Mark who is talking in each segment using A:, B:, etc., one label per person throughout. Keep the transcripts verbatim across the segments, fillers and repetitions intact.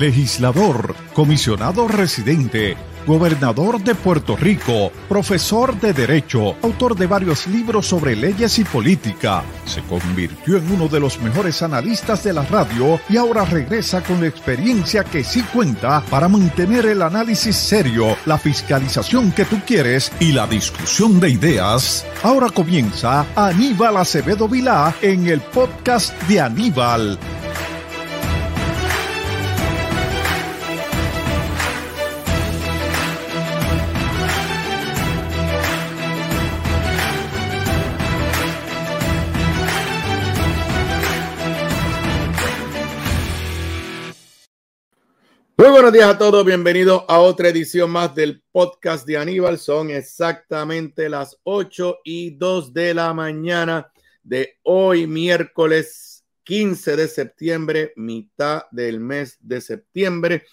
A: legislador, comisionado residente, gobernador de Puerto Rico, profesor de Derecho, autor de varios libros sobre leyes y política. Se convirtió en uno de los mejores analistas de la radio y ahora regresa con la experiencia que sí cuenta para mantener el análisis serio, la fiscalización que tú quieres y la discusión de ideas. Ahora comienza Aníbal Acevedo Vilá en el podcast de Aníbal.
B: Muy buenos días a todos, bienvenidos a otra edición más del podcast de Aníbal. Son exactamente las ocho y dos de la mañana de hoy, miércoles quince de septiembre, mitad del mes de septiembre,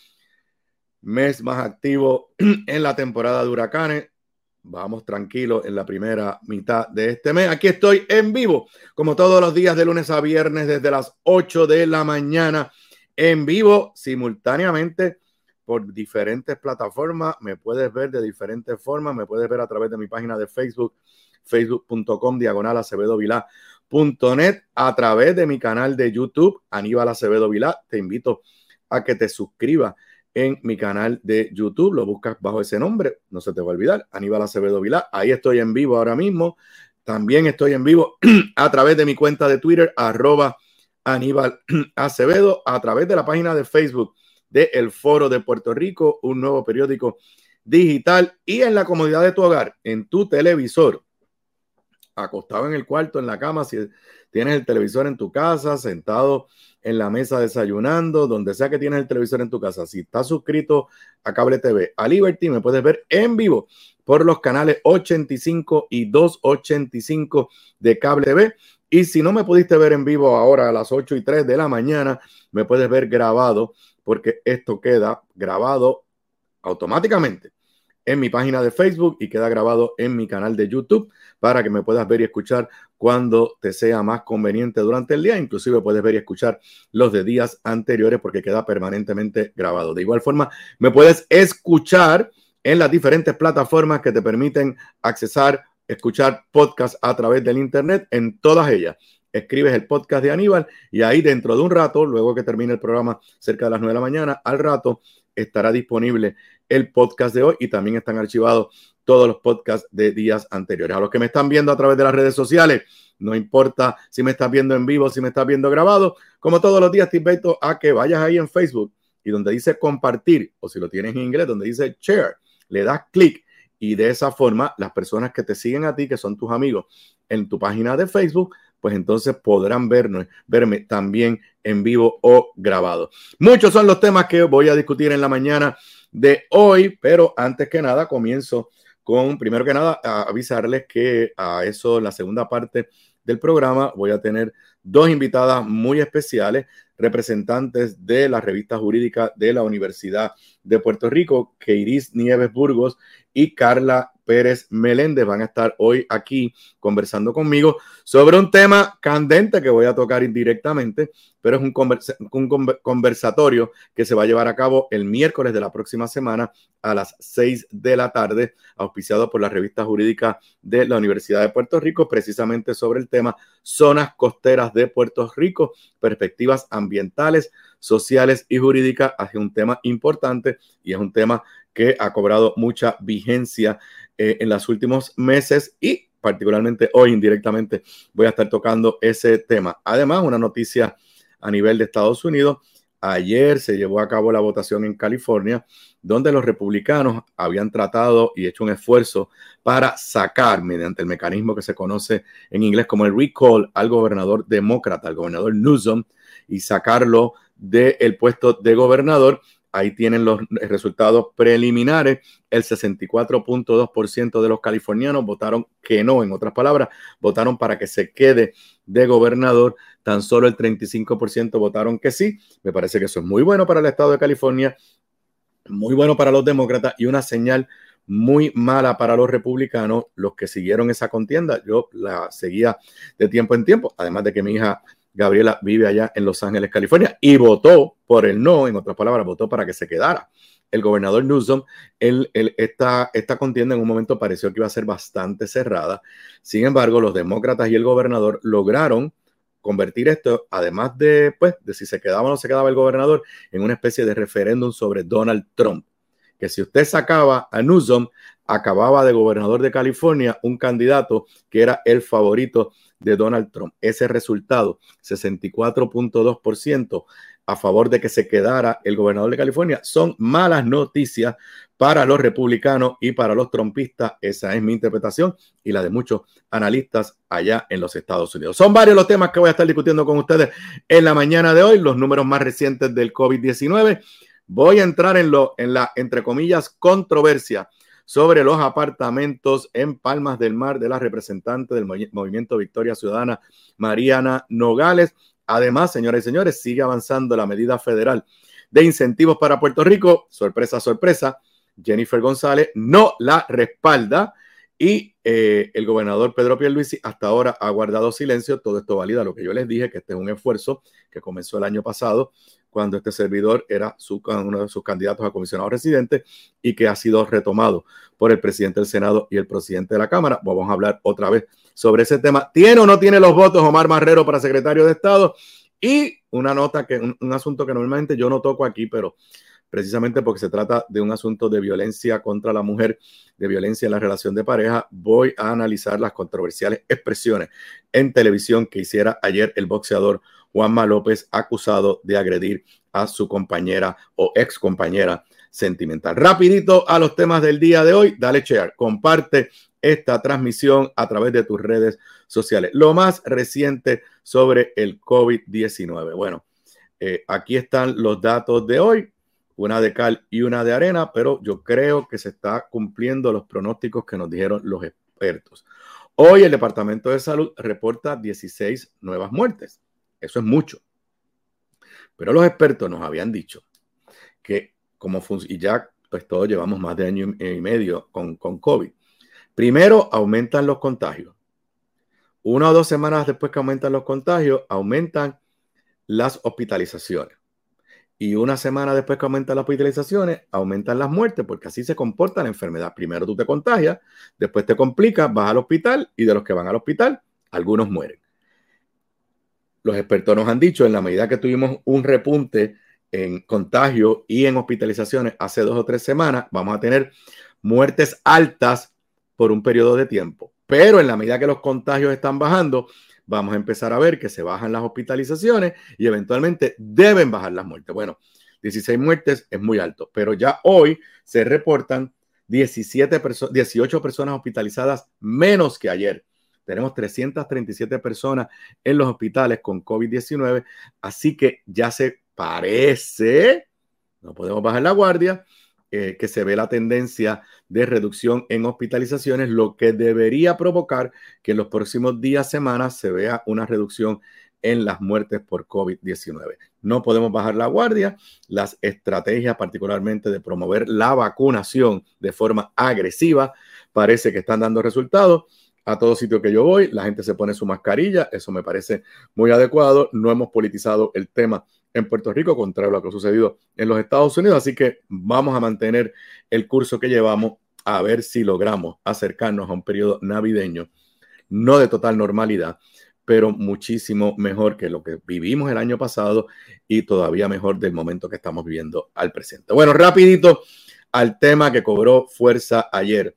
B: mes más activo en la temporada de huracanes. Vamos tranquilos en la primera mitad de este mes. Aquí estoy en vivo, como todos los días de lunes a viernes, desde las ocho de la mañana. En vivo, simultáneamente, por diferentes plataformas. Me puedes ver de diferentes formas. Me puedes ver a través de mi página de Facebook, facebook.com, diagonal Acevedo Vilá punto net, a través de mi canal de YouTube, Aníbal Acevedo Vilá. Te invito a que te suscribas en mi canal de YouTube. Lo buscas bajo ese nombre, no se te va a olvidar, Aníbal Acevedo Vilá. Ahí estoy en vivo ahora mismo. También estoy en vivo a través de mi cuenta de Twitter, arroba Aníbal Acevedo, a través de la página de Facebook de El Foro de Puerto Rico, un nuevo periódico digital, y en la comodidad de tu hogar, en tu televisor, acostado en el cuarto, en la cama, si tienes el televisor en tu casa, sentado en la mesa desayunando, donde sea que tienes el televisor en tu casa. Si estás suscrito a Cable T V, a Liberty, me puedes ver en vivo por los canales ochenta y cinco y doscientos ochenta y cinco de Cable T V. Y si no me pudiste ver en vivo ahora a las ocho y tres de la mañana, me puedes ver grabado, porque esto queda grabado automáticamente en mi página de Facebook y queda grabado en mi canal de YouTube para que me puedas ver y escuchar cuando te sea más conveniente durante el día. Inclusive puedes ver y escuchar los de días anteriores porque queda permanentemente grabado. De igual forma, me puedes escuchar en las diferentes plataformas que te permiten accesar escuchar podcast a través del internet. En todas ellas escribes el podcast de Aníbal y ahí dentro de un rato, luego que termine el programa cerca de las nueve de la mañana, al rato estará disponible el podcast de hoy y también están archivados todos los podcasts de días anteriores. A los que me están viendo a través de las redes sociales, no importa si me estás viendo en vivo, si me estás viendo grabado, como todos los días te invito a que vayas ahí en Facebook y donde dice compartir, o si lo tienes en inglés, donde dice share, le das clic. Y de esa forma, las personas que te siguen a ti, que son tus amigos en tu página de Facebook, pues entonces podrán vernos, verme también en vivo o grabado. Muchos son los temas que voy a discutir en la mañana de hoy, pero antes que nada comienzo con, primero que nada, a avisarles que a eso, en la segunda parte del programa, voy a tener dos invitadas muy especiales, representantes de la revista jurídica de la Universidad de Puerto Rico, Keiris Nieves Burgos y Carla Pérez Meléndez. Van a estar hoy aquí conversando conmigo sobre un tema candente que voy a tocar indirectamente, pero es un, conversa- un conversatorio que se va a llevar a cabo el miércoles de la próxima semana a las seis de la tarde, auspiciado por la revista jurídica de la Universidad de Puerto Rico, precisamente sobre el tema zonas costeras de Puerto Rico, perspectivas ambientales, sociales y jurídicas. Es un tema importante y es un tema que ha cobrado mucha vigencia eh, en los últimos meses y particularmente hoy indirectamente voy a estar tocando ese tema. Además, una noticia a nivel de Estados Unidos. Ayer se llevó a cabo la votación en California, donde los republicanos habían tratado y hecho un esfuerzo para sacar, mediante el mecanismo que se conoce en inglés como el recall, al gobernador demócrata, al gobernador Newsom, y sacarlo del puesto de gobernador. Ahí tienen los resultados preliminares. El sesenta y cuatro punto dos por ciento de los californianos votaron que no, en otras palabras, votaron para que se quede de gobernador. Tan solo el treinta y cinco por ciento votaron que sí. Me parece que eso es muy bueno para el estado de California, muy bueno para los demócratas y una señal muy mala para los republicanos, los que siguieron esa contienda. Yo la seguía de tiempo en tiempo, además de que mi hija Gabriela vive allá en Los Ángeles, California, y votó por el no, en otras palabras, votó para que se quedara el gobernador Newsom. Él, él, esta, esta contienda en un momento pareció que iba a ser bastante cerrada. Sin embargo, los demócratas y el gobernador lograron convertir esto, además de, pues, de si se quedaba o no se quedaba el gobernador, en una especie de referéndum sobre Donald Trump. Que si usted sacaba a Newsom, acababa de gobernador de California un candidato que era el favorito de Donald Trump. Ese resultado, sesenta y cuatro punto dos por ciento a favor de que se quedara el gobernador de California, son malas noticias para los republicanos y para los trumpistas. Esa es mi interpretación y la de muchos analistas allá en los Estados Unidos. Son varios los temas que voy a estar discutiendo con ustedes en la mañana de hoy, los números más recientes del COVID diecinueve. Voy a entrar en, lo, en la, entre comillas, controversia sobre los apartamentos en Palmas del Mar de la representante del Movimiento Victoria Ciudadana, Mariana Nogales. Además, señoras y señores, sigue avanzando la medida federal de incentivos para Puerto Rico. Sorpresa, sorpresa, Jennifer González no la respalda y eh, el gobernador Pedro Pierluisi hasta ahora ha guardado silencio. Todo esto valida lo que yo les dije, que este es un esfuerzo que comenzó el año pasado, cuando este servidor era su, uno de sus candidatos a comisionado residente y que ha sido retomado por el presidente del Senado y el presidente de la Cámara. Vamos a hablar otra vez sobre ese tema. ¿Tiene o no tiene los votos Omar Marrero para secretario de Estado? Y una nota, que un, un asunto que normalmente yo no toco aquí, pero precisamente porque se trata de un asunto de violencia contra la mujer, de violencia en la relación de pareja, voy a analizar las controversiales expresiones en televisión que hiciera ayer el boxeador Juanma López, acusado de agredir a su compañera o ex compañera sentimental. Rapidito a los temas del día de hoy. Dale share, comparte esta transmisión a través de tus redes sociales. Lo más reciente sobre el COVID diecinueve. Bueno, eh, aquí están los datos de hoy, una de cal y una de arena, pero yo creo que se está cumpliendo los pronósticos que nos dijeron los expertos. Hoy el Departamento de Salud reporta dieciséis nuevas muertes. Eso es mucho. Pero los expertos nos habían dicho que como funciona, y ya pues todos llevamos más de año y medio con, con COVID. Primero aumentan los contagios. Una o dos semanas después que aumentan los contagios, aumentan las hospitalizaciones. Y una semana después que aumentan las hospitalizaciones, aumentan las muertes, porque así se comporta la enfermedad. Primero tú te contagias, después te complicas, vas al hospital y de los que van al hospital, algunos mueren. Los expertos nos han dicho, en la medida que tuvimos un repunte en contagio y en hospitalizaciones hace dos o tres semanas, vamos a tener muertes altas por un periodo de tiempo. Pero en la medida que los contagios están bajando, vamos a empezar a ver que se bajan las hospitalizaciones y eventualmente deben bajar las muertes. Bueno, dieciséis muertes es muy alto, pero ya hoy se reportan diecisiete perso- dieciocho personas hospitalizadas menos que ayer. Tenemos trescientas treinta y siete personas en los hospitales con COVID diecinueve, así que ya se parece, no podemos bajar la guardia, eh, que se ve la tendencia de reducción en hospitalizaciones, lo que debería provocar que en los próximos días, semanas, se vea una reducción en las muertes por COVID diecinueve. No podemos bajar la guardia. Las estrategias, particularmente de promover la vacunación de forma agresiva, parece que están dando resultados. A todo sitio que yo voy, la gente se pone su mascarilla. Eso me parece muy adecuado. No hemos politizado el tema en Puerto Rico, contrario a lo que ha sucedido en los Estados Unidos. Así que vamos a mantener el curso que llevamos, a ver si logramos acercarnos a un periodo navideño, no de total normalidad, pero muchísimo mejor que lo que vivimos el año pasado y todavía mejor del momento que estamos viviendo al presente. Bueno, rapidito al tema que cobró fuerza ayer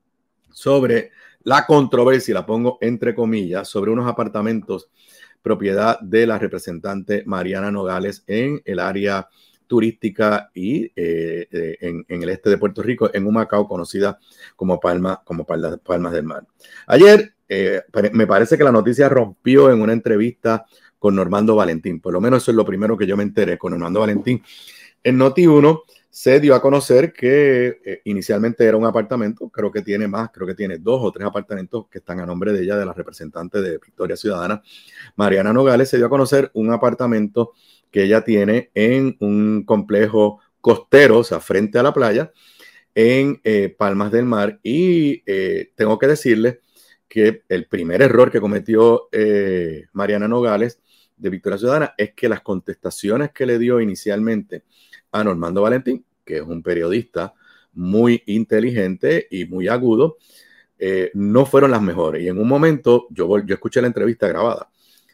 B: sobre la controversia, la pongo entre comillas, sobre unos apartamentos propiedad de la representante Mariana Nogales en el área turística y eh, eh, en, en el este de Puerto Rico, en Humacao, conocida como, Palma, como Palma, Palmas del Mar. Ayer eh, me parece que la noticia rompió en una entrevista con Normando Valentín. Por lo menos eso es lo primero que yo me enteré con Normando Valentín. En Noti uno se dio a conocer que eh, inicialmente era un apartamento, creo que tiene más, creo que tiene dos o tres apartamentos que están a nombre de ella, de la representante de Victoria Ciudadana, Mariana Nogales. Se dio a conocer un apartamento que ella tiene en un complejo costero, o sea, frente a la playa, en eh, Palmas del Mar. Y eh, tengo que decirles que el primer error que cometió eh, Mariana Nogales de Victoria Ciudadana es que las contestaciones que le dio inicialmente a Normando Valentín, que es un periodista muy inteligente y muy agudo, eh, no fueron las mejores. Y en un momento, yo, yo escuché la entrevista grabada,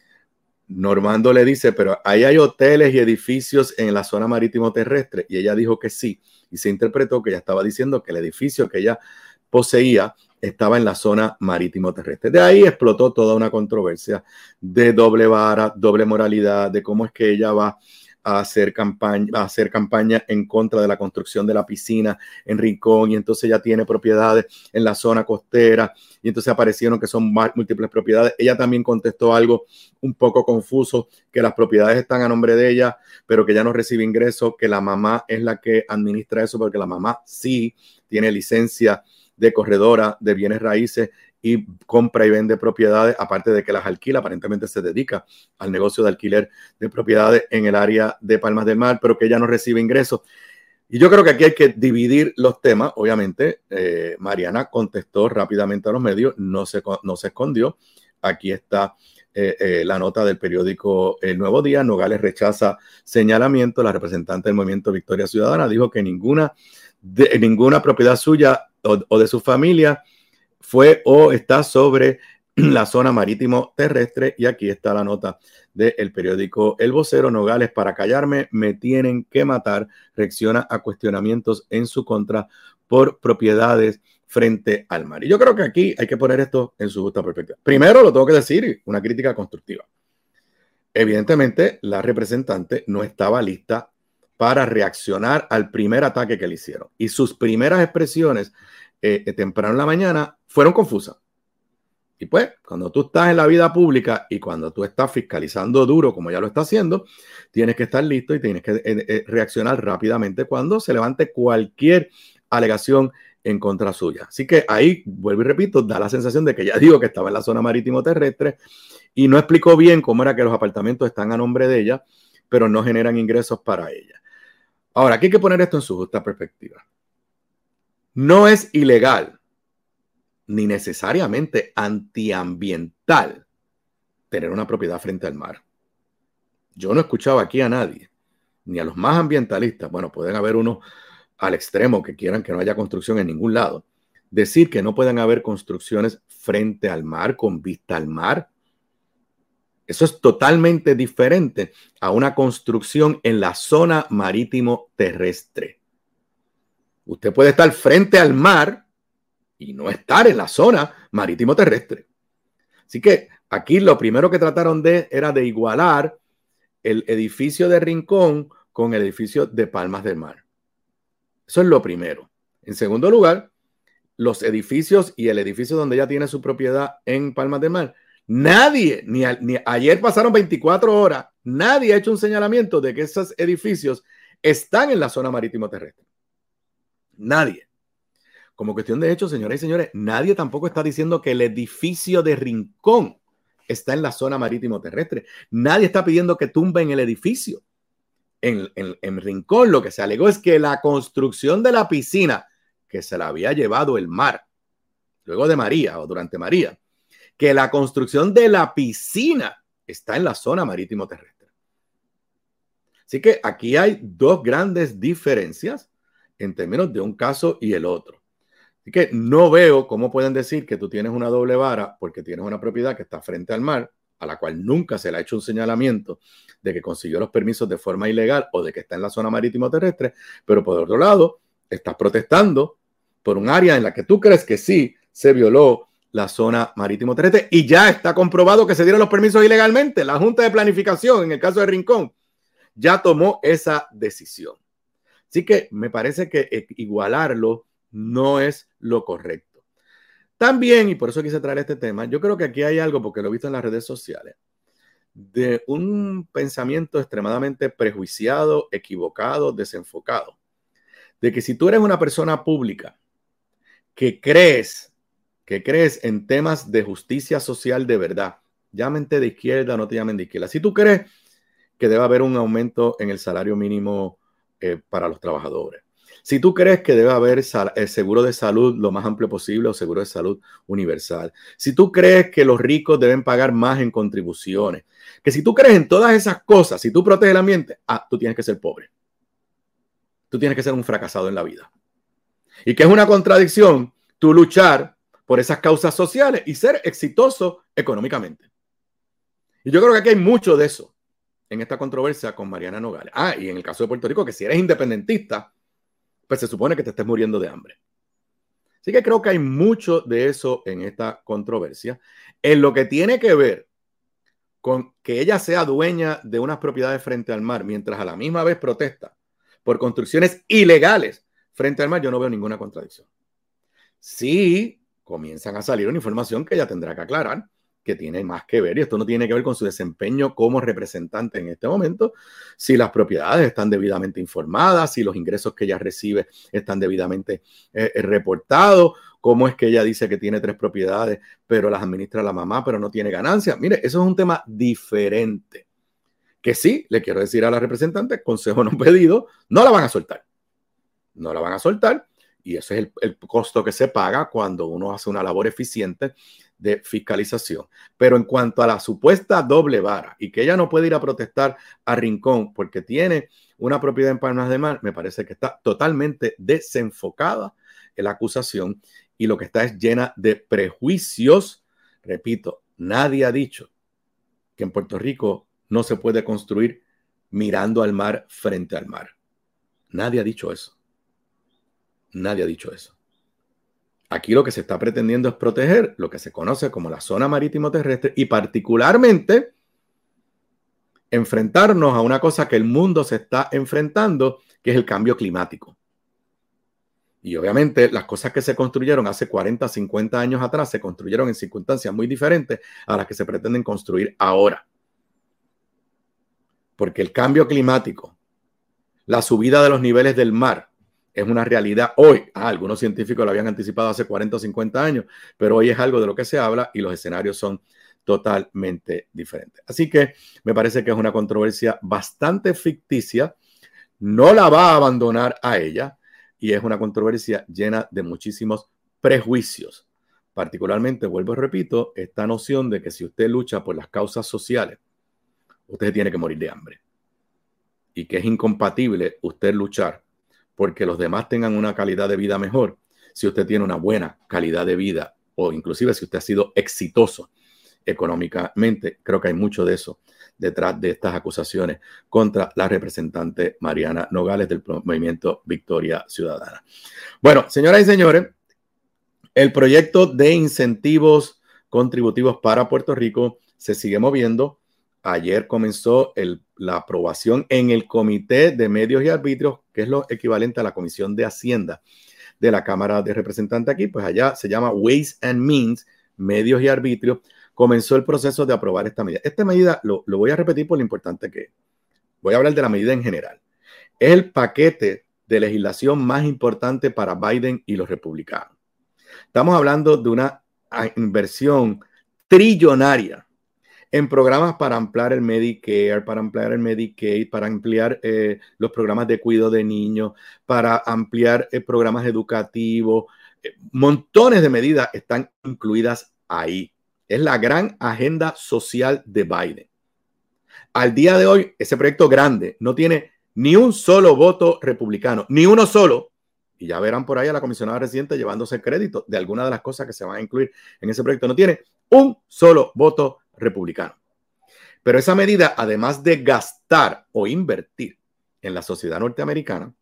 B: Normando le dice, pero ahí hay hoteles y edificios en la zona marítimo terrestre, y ella dijo que sí, y se interpretó que ella estaba diciendo que el edificio que ella poseía estaba en la zona marítimo terrestre. De ahí explotó toda una controversia de doble vara, doble moralidad, de cómo es que ella va a hacer campaña, a hacer campaña en contra de la construcción de la piscina en Rincón, y entonces ella tiene propiedades en la zona costera, y entonces aparecieron que son múltiples propiedades. Ella también contestó algo un poco confuso, que las propiedades están a nombre de ella, pero que ella no recibe ingresos, que la mamá es la que administra eso, porque la mamá sí tiene licencia de corredora de bienes raíces y compra y vende propiedades, aparte de que las alquila. Aparentemente se dedica al negocio de alquiler de propiedades en el área de Palmas del Mar, pero que ella no recibe ingresos. Y yo creo que aquí hay que dividir los temas. Obviamente, eh, Mariana contestó rápidamente a los medios, no se, no se escondió. Aquí está eh, eh, la nota del periódico El Nuevo Día. Nogales rechaza señalamiento. La representante del Movimiento Victoria Ciudadana dijo que ninguna, de, ninguna propiedad suya o, o de su familia fue o está sobre la zona marítimo terrestre. Y aquí está la nota del periódico El Vocero. Nogales, para callarme me tienen que matar, reacciona a cuestionamientos en su contra por propiedades frente al mar. Y yo creo que aquí hay que poner esto en su justa perspectiva. Primero, lo tengo que decir, una crítica constructiva. Evidentemente, la representante no estaba lista para reaccionar al primer ataque que le hicieron, y sus primeras expresiones eh, temprano en la mañana fueron confusas. Y pues, cuando tú estás en la vida pública y cuando tú estás fiscalizando duro, como ya lo está haciendo, tienes que estar listo y tienes que eh, eh, reaccionar rápidamente cuando se levante cualquier alegación en contra suya. Así que ahí, vuelvo y repito, da la sensación de que ya digo que estaba en la zona marítimo terrestre y no explicó bien cómo era que los apartamentos están a nombre de ella, pero no generan ingresos para ella. Ahora, aquí hay que poner esto en su justa perspectiva. No es ilegal ni necesariamente antiambiental tener una propiedad frente al mar. Yo no he escuchado aquí a nadie, ni a los más ambientalistas, bueno, pueden haber unos al extremo que quieran que no haya construcción en ningún lado, decir que no pueden haber construcciones frente al mar, con vista al mar. Eso es totalmente diferente a una construcción en la zona marítimo terrestre. Usted puede estar frente al mar y no estar en la zona marítimo terrestre. Así que aquí lo primero que trataron de era de igualar el edificio de Rincón con el edificio de Palmas del Mar. Eso es lo primero. En segundo lugar, los edificios y el edificio donde ella tiene su propiedad en Palmas del Mar, nadie, ni, a, ni ayer pasaron veinticuatro horas, nadie ha hecho un señalamiento de que esos edificios están en la zona marítimo terrestre. Nadie. Como cuestión de hecho, señoras y señores, nadie tampoco está diciendo que el edificio de Rincón está en la zona marítimo terrestre. Nadie está pidiendo que tumben el edificio. En, en, en Rincón lo que se alegó es que la construcción de la piscina, que se la había llevado el mar, luego de María o durante María, que la construcción de la piscina está en la zona marítimo terrestre. Así que aquí hay dos grandes diferencias en términos de un caso y el otro. Así que no veo cómo pueden decir que tú tienes una doble vara porque tienes una propiedad que está frente al mar, a la cual nunca se le ha hecho un señalamiento de que consiguió los permisos de forma ilegal o de que está en la zona marítimo terrestre, pero por otro lado, estás protestando por un área en la que tú crees que sí se violó la zona marítimo terrestre y ya está comprobado que se dieron los permisos ilegalmente. La Junta de Planificación, en el caso de Rincón, ya tomó esa decisión. Así que me parece que igualarlo no es lo correcto. También, y por eso quise traer este tema, yo creo que aquí hay algo, porque lo he visto en las redes sociales, de un pensamiento extremadamente prejuiciado, equivocado, desenfocado, de que si tú eres una persona pública que crees, que crees en temas de justicia social de verdad, llámente de izquierda, no te llamen de izquierda, si tú crees que debe haber un aumento en el salario mínimo eh, para los trabajadores, Si tú crees que debe haber el seguro de salud lo más amplio posible o seguro de salud universal, si tú crees que los ricos deben pagar más en contribuciones, que si tú crees en todas esas cosas, si tú proteges el ambiente, ah, tú tienes que ser pobre. Tú tienes que ser un fracasado en la vida. Y que es una contradicción tú luchar por esas causas sociales y ser exitoso económicamente. Y yo creo que aquí hay mucho de eso en esta controversia con Mariana Nogales. Ah, y en el caso de Puerto Rico, que si eres independentista, pues se supone que te estés muriendo de hambre. Así que creo que hay mucho de eso en esta controversia. En lo que tiene que ver con que ella sea dueña de unas propiedades frente al mar, mientras a la misma vez protesta por construcciones ilegales frente al mar, yo no veo ninguna contradicción. Sí, comienzan a salir una información que ella tendrá que aclarar, que tiene más que ver, y esto no tiene que ver con su desempeño como representante en este momento, si las propiedades están debidamente informadas, si los ingresos que ella recibe están debidamente eh, reportados, cómo es que ella dice que tiene tres propiedades, pero las administra la mamá, pero no tiene ganancias. Mire, eso es un tema diferente, que sí, le quiero decir a la representante, consejo no pedido, no la van a soltar, no la van a soltar, y ese es el, el costo que se paga cuando uno hace una labor eficiente de fiscalización. Pero en cuanto a la supuesta doble vara y que ella no puede ir a protestar a Rincón porque tiene una propiedad en Palmas de Mar, me parece que está totalmente desenfocada en la acusación y lo que está es llena de prejuicios. Repito, nadie ha dicho que en Puerto Rico no se puede construir mirando al mar, frente al mar. Nadie ha dicho eso. Nadie ha dicho eso. Aquí lo que se está pretendiendo es proteger lo que se conoce como la zona marítimo terrestre y particularmente enfrentarnos a una cosa que el mundo se está enfrentando, que es el cambio climático. Y obviamente las cosas que se construyeron hace cuarenta, cincuenta años atrás se construyeron en circunstancias muy diferentes a las que se pretenden construir ahora. Porque el cambio climático, la subida de los niveles del mar, es una realidad hoy. Ah, algunos científicos lo habían anticipado hace cuarenta o cincuenta años, pero hoy es algo de lo que se habla y los escenarios son totalmente diferentes. Así que me parece que es una controversia bastante ficticia. No la va a abandonar a ella y es una controversia llena de muchísimos prejuicios. Particularmente, vuelvo y repito, esta noción de que si usted lucha por las causas sociales, usted tiene que morir de hambre. Y que es incompatible usted luchar porque los demás tengan una calidad de vida mejor si usted tiene una buena calidad de vida o inclusive si usted ha sido exitoso económicamente. Creo que hay mucho de eso detrás de estas acusaciones contra la representante Mariana Nogales del movimiento Victoria Ciudadana. Bueno, señoras y señores, el proyecto de incentivos contributivos para Puerto Rico se sigue moviendo. Ayer comenzó el, la aprobación en el Comité de Medios y Arbitrios, que es lo equivalente a la Comisión de Hacienda de la Cámara de Representantes aquí. Pues allá se llama Ways and Means, Medios y Arbitrios. Comenzó el proceso de aprobar esta medida. Esta medida, lo, lo voy a repetir por lo importante que es. Voy a hablar de la medida en general. Es el paquete de legislación más importante para Biden y los republicanos. Estamos hablando de una inversión trillonaria en programas para ampliar el Medicare, para ampliar el Medicaid, para ampliar eh, los programas de cuidado de niños, para ampliar eh, programas educativos. Eh, montones de medidas están incluidas ahí. Es la gran agenda social de Biden. Al día de hoy, ese proyecto grande no tiene ni un solo voto republicano, ni uno solo. Y ya verán por ahí a la comisionada residente llevándose el crédito de algunas de las cosas que se van a incluir en ese proyecto. No tiene un solo voto republicano. Pero esa medida, además de gastar o invertir en la sociedad norteamericana,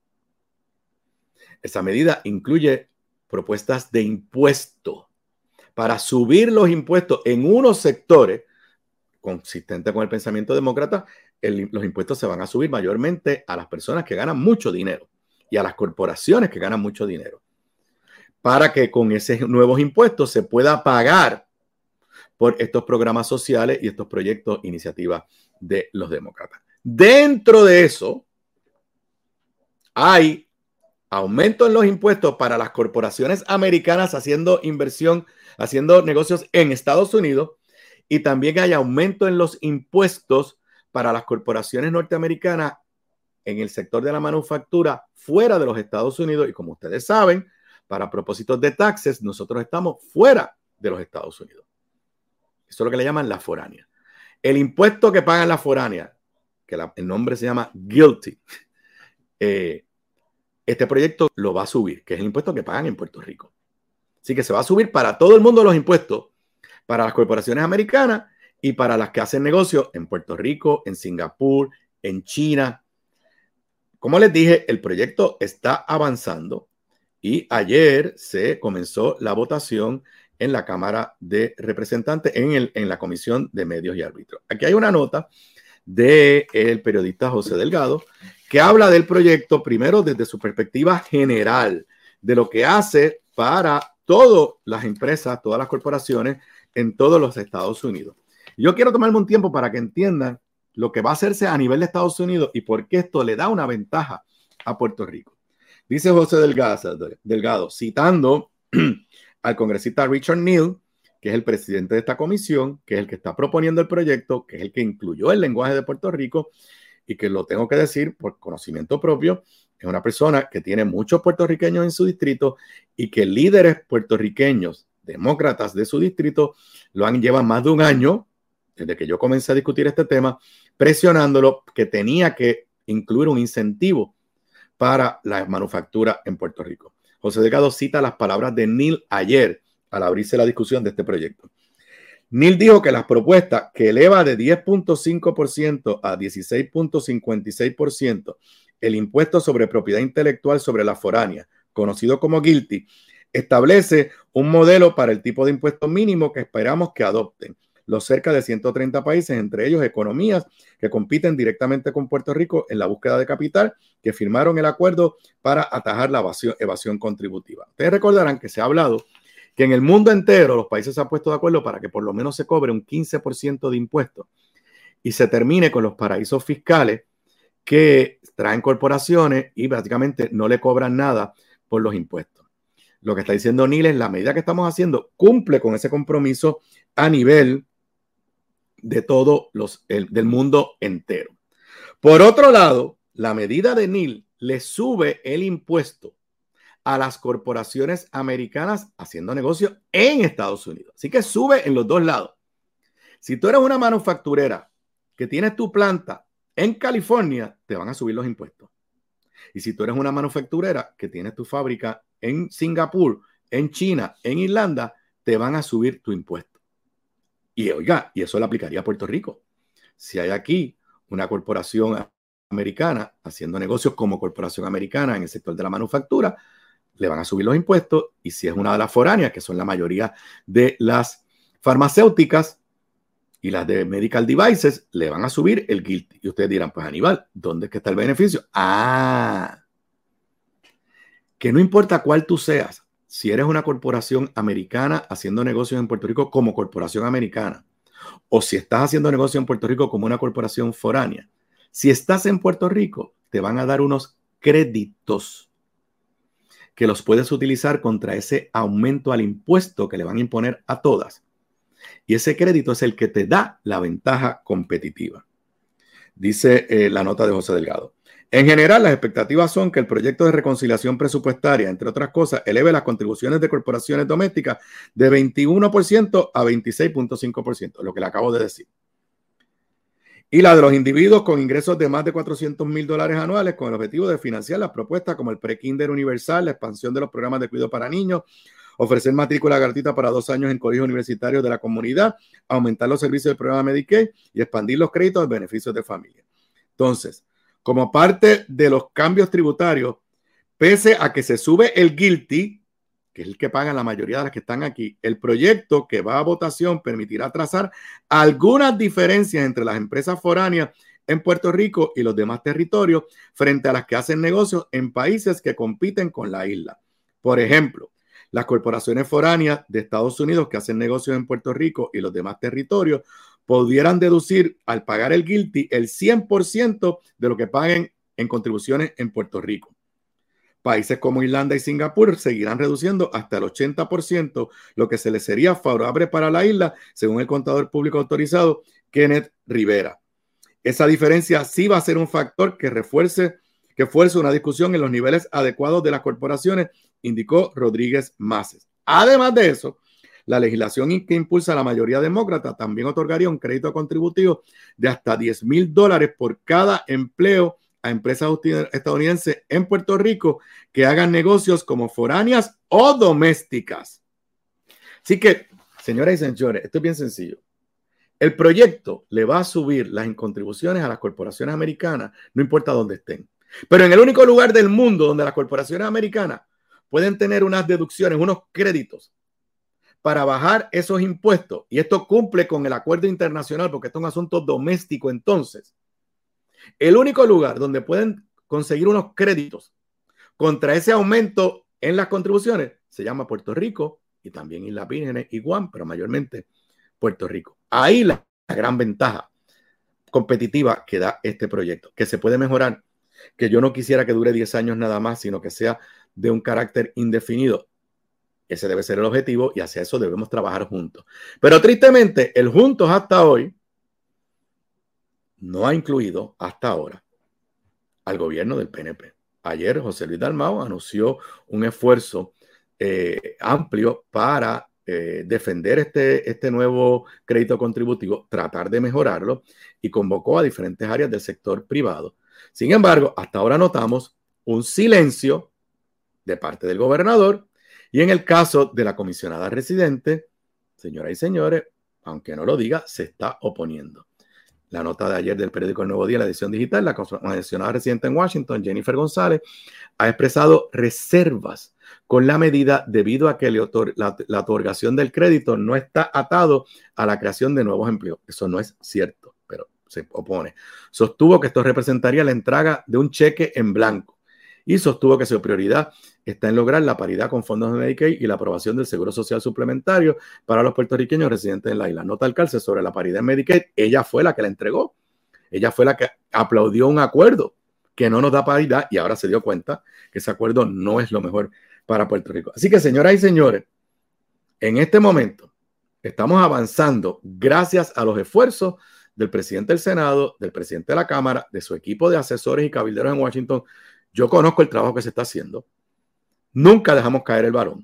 B: esa medida incluye propuestas de impuesto para subir los impuestos en unos sectores, consistente con el pensamiento demócrata. El, los impuestos se van a subir mayormente a las personas que ganan mucho dinero y a las corporaciones que ganan mucho dinero, para que con esos nuevos impuestos se pueda pagar por estos programas sociales y estos proyectos, iniciativas de los demócratas. Dentro de eso, hay aumento en los impuestos para las corporaciones americanas haciendo inversión, haciendo negocios en Estados Unidos, y también hay aumento en los impuestos para las corporaciones norteamericanas en el sector de la manufactura fuera de los Estados Unidos. Y como ustedes saben, para propósitos de taxes, nosotros estamos fuera de los Estados Unidos. Eso es lo que le llaman la foránea. El impuesto que pagan la foránea, que la, el nombre se llama GILTI, eh, este proyecto lo va a subir, que es el impuesto que pagan en Puerto Rico. Así que se va a subir para todo el mundo los impuestos, para las corporaciones americanas y para las que hacen negocios en Puerto Rico, en Singapur, en China. Como les dije, el proyecto está avanzando y ayer se comenzó la votación en la Cámara de Representantes, en, el, en la Comisión de Medios y Árbitros. Aquí hay una nota del periodista José Delgado, que habla del proyecto primero desde su perspectiva general, de lo que hace para todas las empresas, todas las corporaciones en todos los Estados Unidos. Yo quiero tomarme un tiempo para que entiendan lo que va a hacerse a nivel de Estados Unidos y por qué esto le da una ventaja a Puerto Rico. Dice José Delgado, Delgado citando al congresista Richard Neal, que es el presidente de esta comisión, que es el que está proponiendo el proyecto, que es el que incluyó el lenguaje de Puerto Rico y que lo tengo que decir por conocimiento propio, es una persona que tiene muchos puertorriqueños en su distrito y que líderes puertorriqueños, demócratas de su distrito, lo han llevado más de un año, desde que yo comencé a discutir este tema, presionándolo que tenía que incluir un incentivo para la manufactura en Puerto Rico. José Delgado cita las palabras de Neal ayer al abrirse la discusión de este proyecto. Neal dijo que las propuestas que eleva de diez punto cinco por ciento a dieciséis punto cincuenta y seis por ciento el impuesto sobre propiedad intelectual sobre la foránea, conocido como GILTI, establece un modelo para el tipo de impuesto mínimo que esperamos que adopten los cerca de ciento treinta países, entre ellos economías que compiten directamente con Puerto Rico en la búsqueda de capital, que firmaron el acuerdo para atajar la evasión, evasión contributiva. Ustedes recordarán que se ha hablado que en el mundo entero los países se han puesto de acuerdo para que por lo menos se cobre un quince por ciento de impuestos y se termine con los paraísos fiscales que traen corporaciones y básicamente no le cobran nada por los impuestos. Lo que está diciendo Neal es la medida que estamos haciendo cumple con ese compromiso a nivel de todo los, el, del mundo entero. Por otro lado, la medida de Neal le sube el impuesto a las corporaciones americanas haciendo negocios en Estados Unidos. Así que sube en los dos lados. Si tú eres una manufacturera que tienes tu planta en California, te van a subir los impuestos. Y si tú eres una manufacturera que tienes tu fábrica en Singapur, en China, en Irlanda, te van a subir tu impuesto. Y oiga, y eso le aplicaría a Puerto Rico. Si hay aquí una corporación americana haciendo negocios como corporación americana en el sector de la manufactura, le van a subir los impuestos. Y si es una de las foráneas, que son la mayoría de las farmacéuticas y las de medical devices, le van a subir el GILTI. Y ustedes dirán, pues Aníbal, ¿dónde es que está el beneficio? Ah, que no importa cuál tú seas, si eres una corporación americana haciendo negocios en Puerto Rico como corporación americana, o si estás haciendo negocio en Puerto Rico como una corporación foránea, si estás en Puerto Rico, te van a dar unos créditos que los puedes utilizar contra ese aumento al impuesto que le van a imponer a todas. Y ese crédito es el que te da la ventaja competitiva. Dice eh, la nota de José Delgado. En general, las expectativas son que el proyecto de reconciliación presupuestaria, entre otras cosas, eleve las contribuciones de corporaciones domésticas de veintiuno por ciento a veintiséis punto cinco por ciento, lo que le acabo de decir. Y la de los individuos con ingresos de más de cuatrocientos mil dólares anuales, con el objetivo de financiar las propuestas como el pre-kinder universal, la expansión de los programas de cuidado para niños, ofrecer matrícula gratuita para dos años en colegios universitarios de la comunidad, aumentar los servicios del programa Medicaid y expandir los créditos de beneficios de familia. Entonces, como parte de los cambios tributarios, pese a que se sube el GILTI, que es el que pagan la mayoría de las que están aquí, el proyecto que va a votación permitirá trazar algunas diferencias entre las empresas foráneas en Puerto Rico y los demás territorios frente a las que hacen negocios en países que compiten con la isla. Por ejemplo, las corporaciones foráneas de Estados Unidos que hacen negocios en Puerto Rico y los demás territorios pudieran deducir al pagar el GILTI el cien por ciento de lo que paguen en contribuciones en Puerto Rico. Países como Irlanda y Singapur seguirán reduciendo hasta el ochenta por ciento, lo que se les sería favorable para la isla, según el contador público autorizado Kenneth Rivera. Esa diferencia sí va a ser un factor que refuerce, que fuerce una discusión en los niveles adecuados de las corporaciones, indicó Rodríguez Maces. Además de eso, la legislación que impulsa la mayoría demócrata también otorgaría un crédito contributivo de hasta diez mil dólares por cada empleo a empresas estadounidenses en Puerto Rico que hagan negocios como foráneas o domésticas. Así que, señoras y señores, esto es bien sencillo. El proyecto le va a subir las contribuciones a las corporaciones americanas, no importa dónde estén. Pero en el único lugar del mundo donde las corporaciones americanas pueden tener unas deducciones, unos créditos para bajar esos impuestos, y esto cumple con el acuerdo internacional porque esto es un asunto doméstico, entonces, el único lugar donde pueden conseguir unos créditos contra ese aumento en las contribuciones se llama Puerto Rico y también Islas Vírgenes y Guam, pero mayormente Puerto Rico. Ahí la, la gran ventaja competitiva que da este proyecto, que se puede mejorar, que yo no quisiera que dure diez años nada más, sino que sea de un carácter indefinido. Ese debe ser el objetivo y hacia eso debemos trabajar juntos. Pero tristemente, el juntos hasta hoy no ha incluido hasta ahora al gobierno del P N P. Ayer José Luis Dalmau anunció un esfuerzo eh, amplio para eh, defender este, este nuevo crédito contributivo, tratar de mejorarlo y convocó a diferentes áreas del sector privado. Sin embargo, hasta ahora notamos un silencio de parte del gobernador y en el caso de la comisionada residente, señoras y señores, aunque no lo diga, se está oponiendo. La nota de ayer del periódico El Nuevo Día, la edición digital, la comisionada residente en Washington, Jennifer González, ha expresado reservas con la medida debido a que le otor la, la otorgación del crédito no está atado a la creación de nuevos empleos. Eso no es cierto, pero se opone. Sostuvo que esto representaría la entrega de un cheque en blanco y sostuvo que su prioridad está en lograr la paridad con fondos de Medicaid y la aprobación del Seguro Social Suplementario para los puertorriqueños residentes en la isla. Nota al calce sobre la paridad en Medicaid, ella fue la que la entregó. Ella fue la que aplaudió un acuerdo que no nos da paridad y ahora se dio cuenta que ese acuerdo no es lo mejor para Puerto Rico. Así que, señoras y señores, en este momento estamos avanzando gracias a los esfuerzos del presidente del Senado, del presidente de la Cámara, de su equipo de asesores y cabilderos en Washington. Yo conozco el trabajo que se está haciendo. Nunca dejamos caer el varón.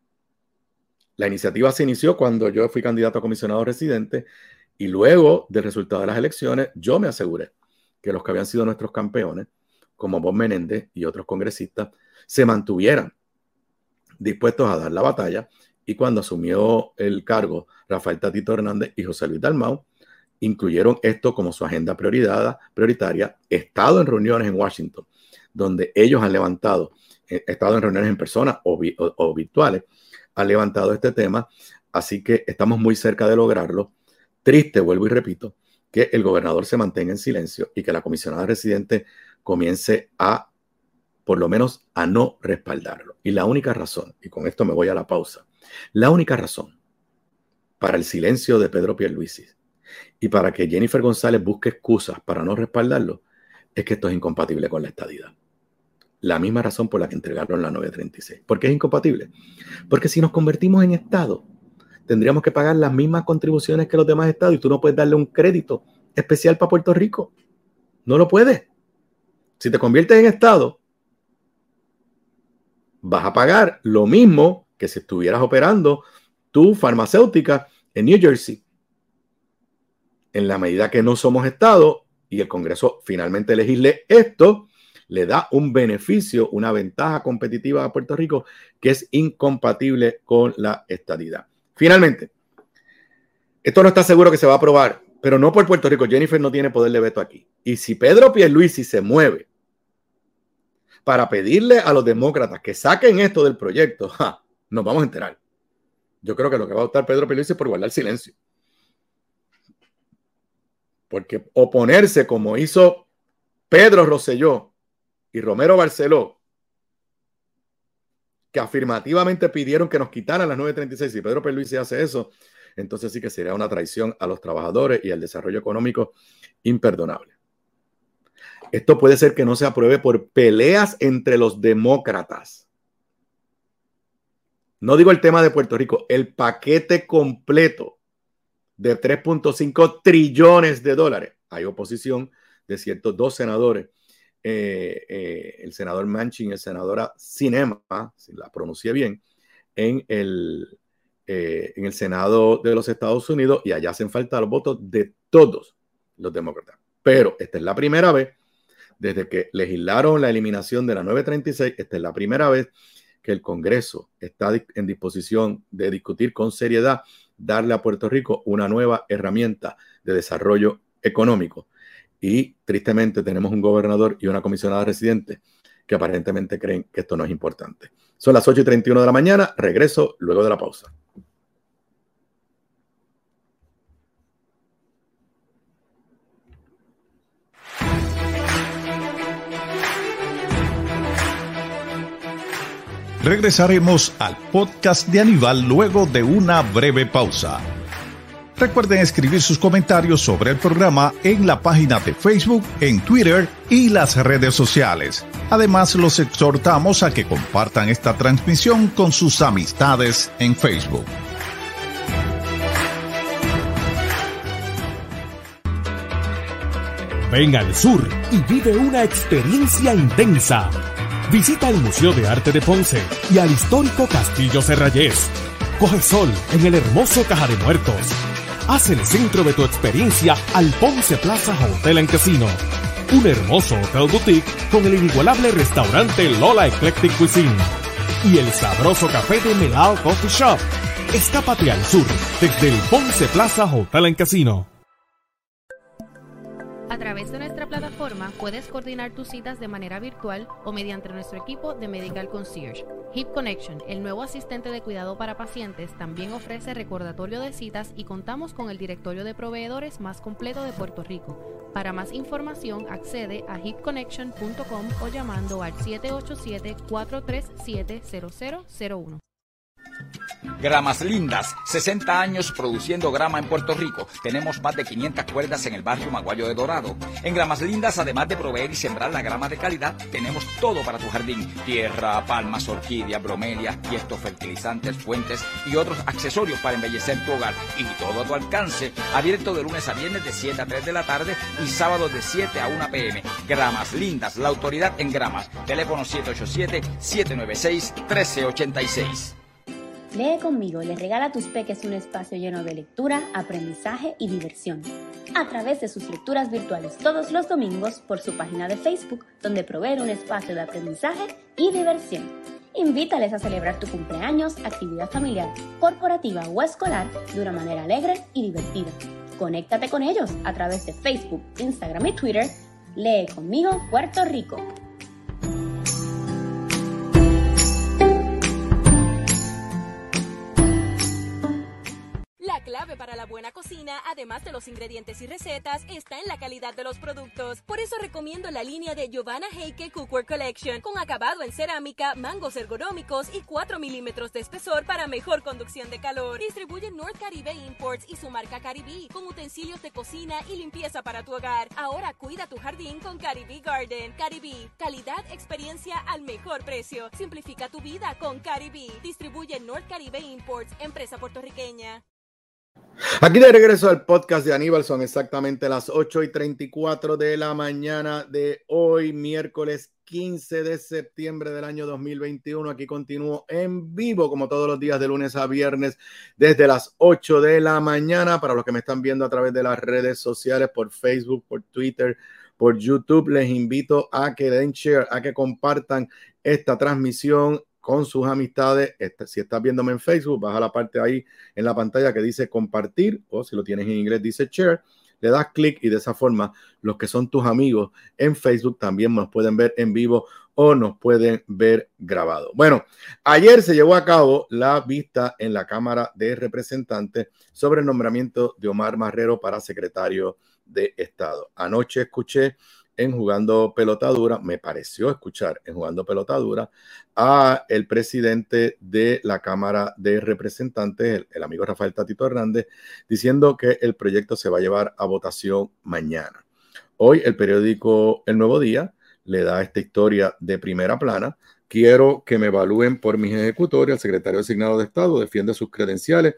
B: La iniciativa se inició cuando yo fui candidato a comisionado residente y luego del resultado de las elecciones yo me aseguré que los que habían sido nuestros campeones, como Bob Menéndez y otros congresistas, se mantuvieran dispuestos a dar la batalla y cuando asumió el cargo Rafael Tatito Hernández y José Luis Dalmau, incluyeron esto como su agenda prioridad, prioritaria. He estado en reuniones en Washington donde ellos han levantado, he estado en reuniones en persona o, o, o virtuales, han levantado este tema, así que estamos muy cerca de lograrlo. Triste, vuelvo y repito, que el gobernador se mantenga en silencio y que la comisionada residente comience a, por lo menos, a no respaldarlo. Y la única razón, y con esto me voy a la pausa, la única razón para el silencio de Pedro Pierluisi y para que Jennifer González busque excusas para no respaldarlo es que esto es incompatible con la estadidad. La misma razón por la que entregaron la nueve treinta y seis. ¿Por qué es incompatible? Porque si nos convertimos en Estado, tendríamos que pagar las mismas contribuciones que los demás estados y tú no puedes darle un crédito especial para Puerto Rico. No lo puedes. Si te conviertes en Estado, vas a pagar lo mismo que si estuvieras operando tu farmacéutica en New Jersey. En la medida que no somos Estado y el Congreso finalmente legisle esto, le da un beneficio, una ventaja competitiva a Puerto Rico que es incompatible con la estadidad. Finalmente, esto no está seguro que se va a aprobar, pero no por Puerto Rico. Jennifer no tiene poder de veto aquí. Y si Pedro Pierluisi se mueve para pedirle a los demócratas que saquen esto del proyecto, ¡ja!, nos vamos a enterar. Yo creo que lo que va a optar Pedro Pierluisi es por guardar silencio. Porque oponerse como hizo Pedro Rosselló y Romero Barceló, que afirmativamente pidieron que nos quitaran las nueve treinta y seis, si Pedro Pierluisi hace eso, entonces sí que sería una traición a los trabajadores y al desarrollo económico imperdonable. Esto puede ser que no se apruebe por peleas entre los demócratas. No digo el tema de Puerto Rico, el paquete completo de tres punto cinco trillones de dólares. hay oposición de ciertos dos senadores, eh, eh, el senador Manchin y el senador Sinema, si la pronuncié bien, en el, eh, en el Senado de los Estados Unidos, y allá hacen falta los votos de todos los demócratas. Pero esta es la primera vez, desde que legislaron la eliminación de la nueve treinta y seis, esta es la primera vez que el Congreso está en disposición de discutir con seriedad, darle a Puerto Rico una nueva herramienta de desarrollo económico. Y tristemente tenemos un gobernador y una comisionada residente que aparentemente creen que esto no es importante. Son las ocho y treinta y uno de la mañana. Regreso luego de la pausa.
A: Regresaremos al podcast de Aníbal luego de una breve pausa. Recuerden escribir sus comentarios sobre el programa en la página de Facebook, en Twitter y las redes sociales. Además, los exhortamos a que compartan esta transmisión con sus amistades en Facebook.
C: Ven al sur y vive una experiencia intensa. Visita el Museo de Arte de Ponce y al histórico Castillo Serrayés. Coge sol en el hermoso Caja de Muertos. Haz el centro de tu experiencia al Ponce Plaza Hotel and Casino. Un hermoso hotel boutique con el inigualable restaurante Lola Eclectic Cuisine. Y el sabroso café de Melao Coffee Shop. Escápate al sur desde el Ponce Plaza Hotel and Casino.
D: A través de nuestra plataforma puedes coordinar tus citas de manera virtual o mediante nuestro equipo de Medical Concierge. Hip Connection, el nuevo asistente de cuidado para pacientes, también ofrece recordatorio de citas y contamos con el directorio de proveedores más completo de Puerto Rico. Para más información, accede a hip connection punto com o llamando al siete ocho siete, cuatro tres siete, cero cero cero uno.
E: Gramas Lindas, sesenta años produciendo grama en Puerto Rico. Tenemos más de quinientas cuerdas en el barrio Maguayo de Dorado. En Gramas Lindas, además de proveer y sembrar la grama de calidad, tenemos todo para tu jardín. Tierra, palmas, orquídeas, bromelias, tiestos, fertilizantes, fuentes y otros accesorios para embellecer tu hogar. Y todo a tu alcance. Abierto de lunes a viernes de siete a tres de la tarde y sábados de siete a una pe eme. Gramas Lindas, la autoridad en gramas. Teléfono siete ocho siete, siete nueve seis, uno tres ocho seis.
F: Lee conmigo les regala a tus peques un espacio lleno de lectura, aprendizaje y diversión. A través de sus lecturas virtuales todos los domingos por su página de Facebook, donde provee un espacio de aprendizaje y diversión. Invítales a celebrar tu cumpleaños, actividad familiar, corporativa o escolar de una manera alegre y divertida. Conéctate con ellos a través de Facebook, Instagram y Twitter. Lee conmigo Puerto Rico.
G: La clave para la buena cocina, además de los ingredientes y recetas, está en la calidad de los productos. Por eso recomiendo la línea de Giovanna Heike Cookware Collection, con acabado en cerámica, mangos ergonómicos y cuatro milímetros de espesor para mejor conducción de calor. Distribuye North Caribe Imports y su marca Caribe, con utensilios de cocina y limpieza para tu hogar. Ahora cuida tu jardín con Caribe Garden. Caribe, calidad, experiencia al mejor precio. Simplifica tu vida con Caribe. Distribuye North Caribe Imports, empresa puertorriqueña.
B: Aquí de regreso al podcast de Aníbal, son exactamente las ocho y treinta y cuatro de la mañana de hoy, miércoles quince de septiembre del año dos mil veintiuno. Aquí continúo en vivo como todos los días de lunes a viernes desde las ocho de la mañana. Para los que me están viendo a través de las redes sociales, por Facebook, por Twitter, por YouTube, les invito a que den share, a que compartan esta transmisión con sus amistades. Si estás viéndome en Facebook, baja la parte ahí en la pantalla que dice compartir, o si lo tienes en inglés dice share, le das clic y de esa forma los que son tus amigos en Facebook también nos pueden ver en vivo o nos pueden ver grabado. Bueno, ayer se llevó a cabo la vista en la Cámara de Representantes sobre el nombramiento de Omar Marrero para secretario de Estado. Anoche escuché en Jugando Pelota Dura, me pareció escuchar en Jugando Pelota Dura a el presidente de la Cámara de Representantes, el, el amigo Rafael Tatito Hernández, diciendo que el proyecto se va a llevar a votación mañana. Hoy el periódico El Nuevo Día le da esta historia de primera plana. Quiero que me evalúen por mis ejecutores. El secretario designado de Estado defiende sus credenciales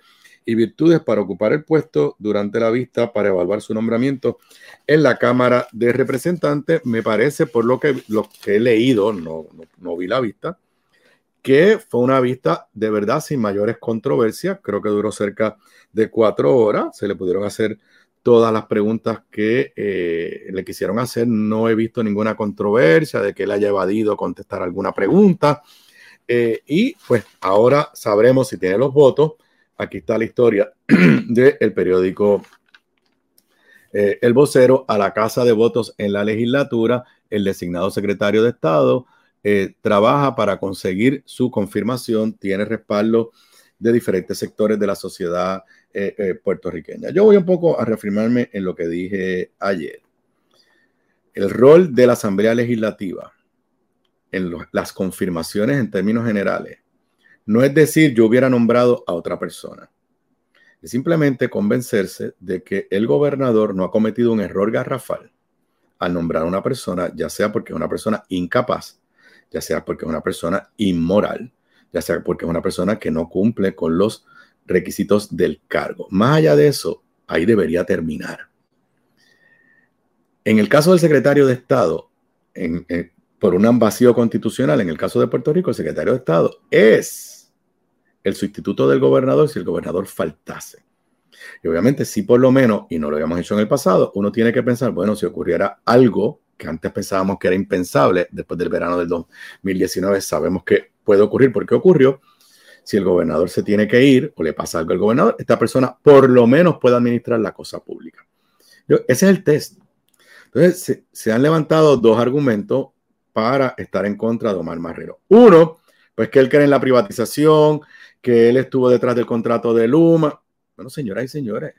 B: y virtudes para ocupar el puesto durante la vista para evaluar su nombramiento en la Cámara de Representantes. Me parece, por lo que, lo que he leído, no, no, no vi la vista, que fue una vista de verdad sin mayores controversias. Creo que duró cerca de cuatro horas. Se le pudieron hacer todas las preguntas que eh, le quisieron hacer. No he visto ninguna controversia de que él haya evadido contestar alguna pregunta. Eh, y pues ahora sabremos si tiene los votos. Aquí está la historia del periódico eh, El Vocero. A la Casa de Votos en la legislatura, el designado secretario de Estado eh, trabaja para conseguir su confirmación. Tiene respaldo de diferentes sectores de la sociedad eh, eh, puertorriqueña. Yo voy un poco a reafirmarme en lo que dije ayer. El rol de la Asamblea Legislativa en lo, las confirmaciones en términos generales no es decir yo hubiera nombrado a otra persona. Es simplemente convencerse de que el gobernador no ha cometido un error garrafal al nombrar a una persona, ya sea porque es una persona incapaz, ya sea porque es una persona inmoral, ya sea porque es una persona que no cumple con los requisitos del cargo. Más allá de eso, ahí debería terminar. En el caso del secretario de Estado, en, en, por un vacío constitucional, en el caso de Puerto Rico, el secretario de Estado es el sustituto del gobernador si el gobernador faltase. Y obviamente, si por lo menos, y no lo habíamos hecho en el pasado, uno tiene que pensar, bueno, si ocurriera algo que antes pensábamos que era impensable, después del verano del dos mil diecinueve sabemos que puede ocurrir porque ocurrió. Si el gobernador se tiene que ir o le pasa algo al gobernador, esta persona por lo menos puede administrar la cosa pública. Yo, ese es el test. Entonces, se, se han levantado dos argumentos para estar en contra de Omar Marrero. Uno, pues que él cree en la privatización, que él estuvo detrás del contrato de Luma. Bueno, señoras y señores,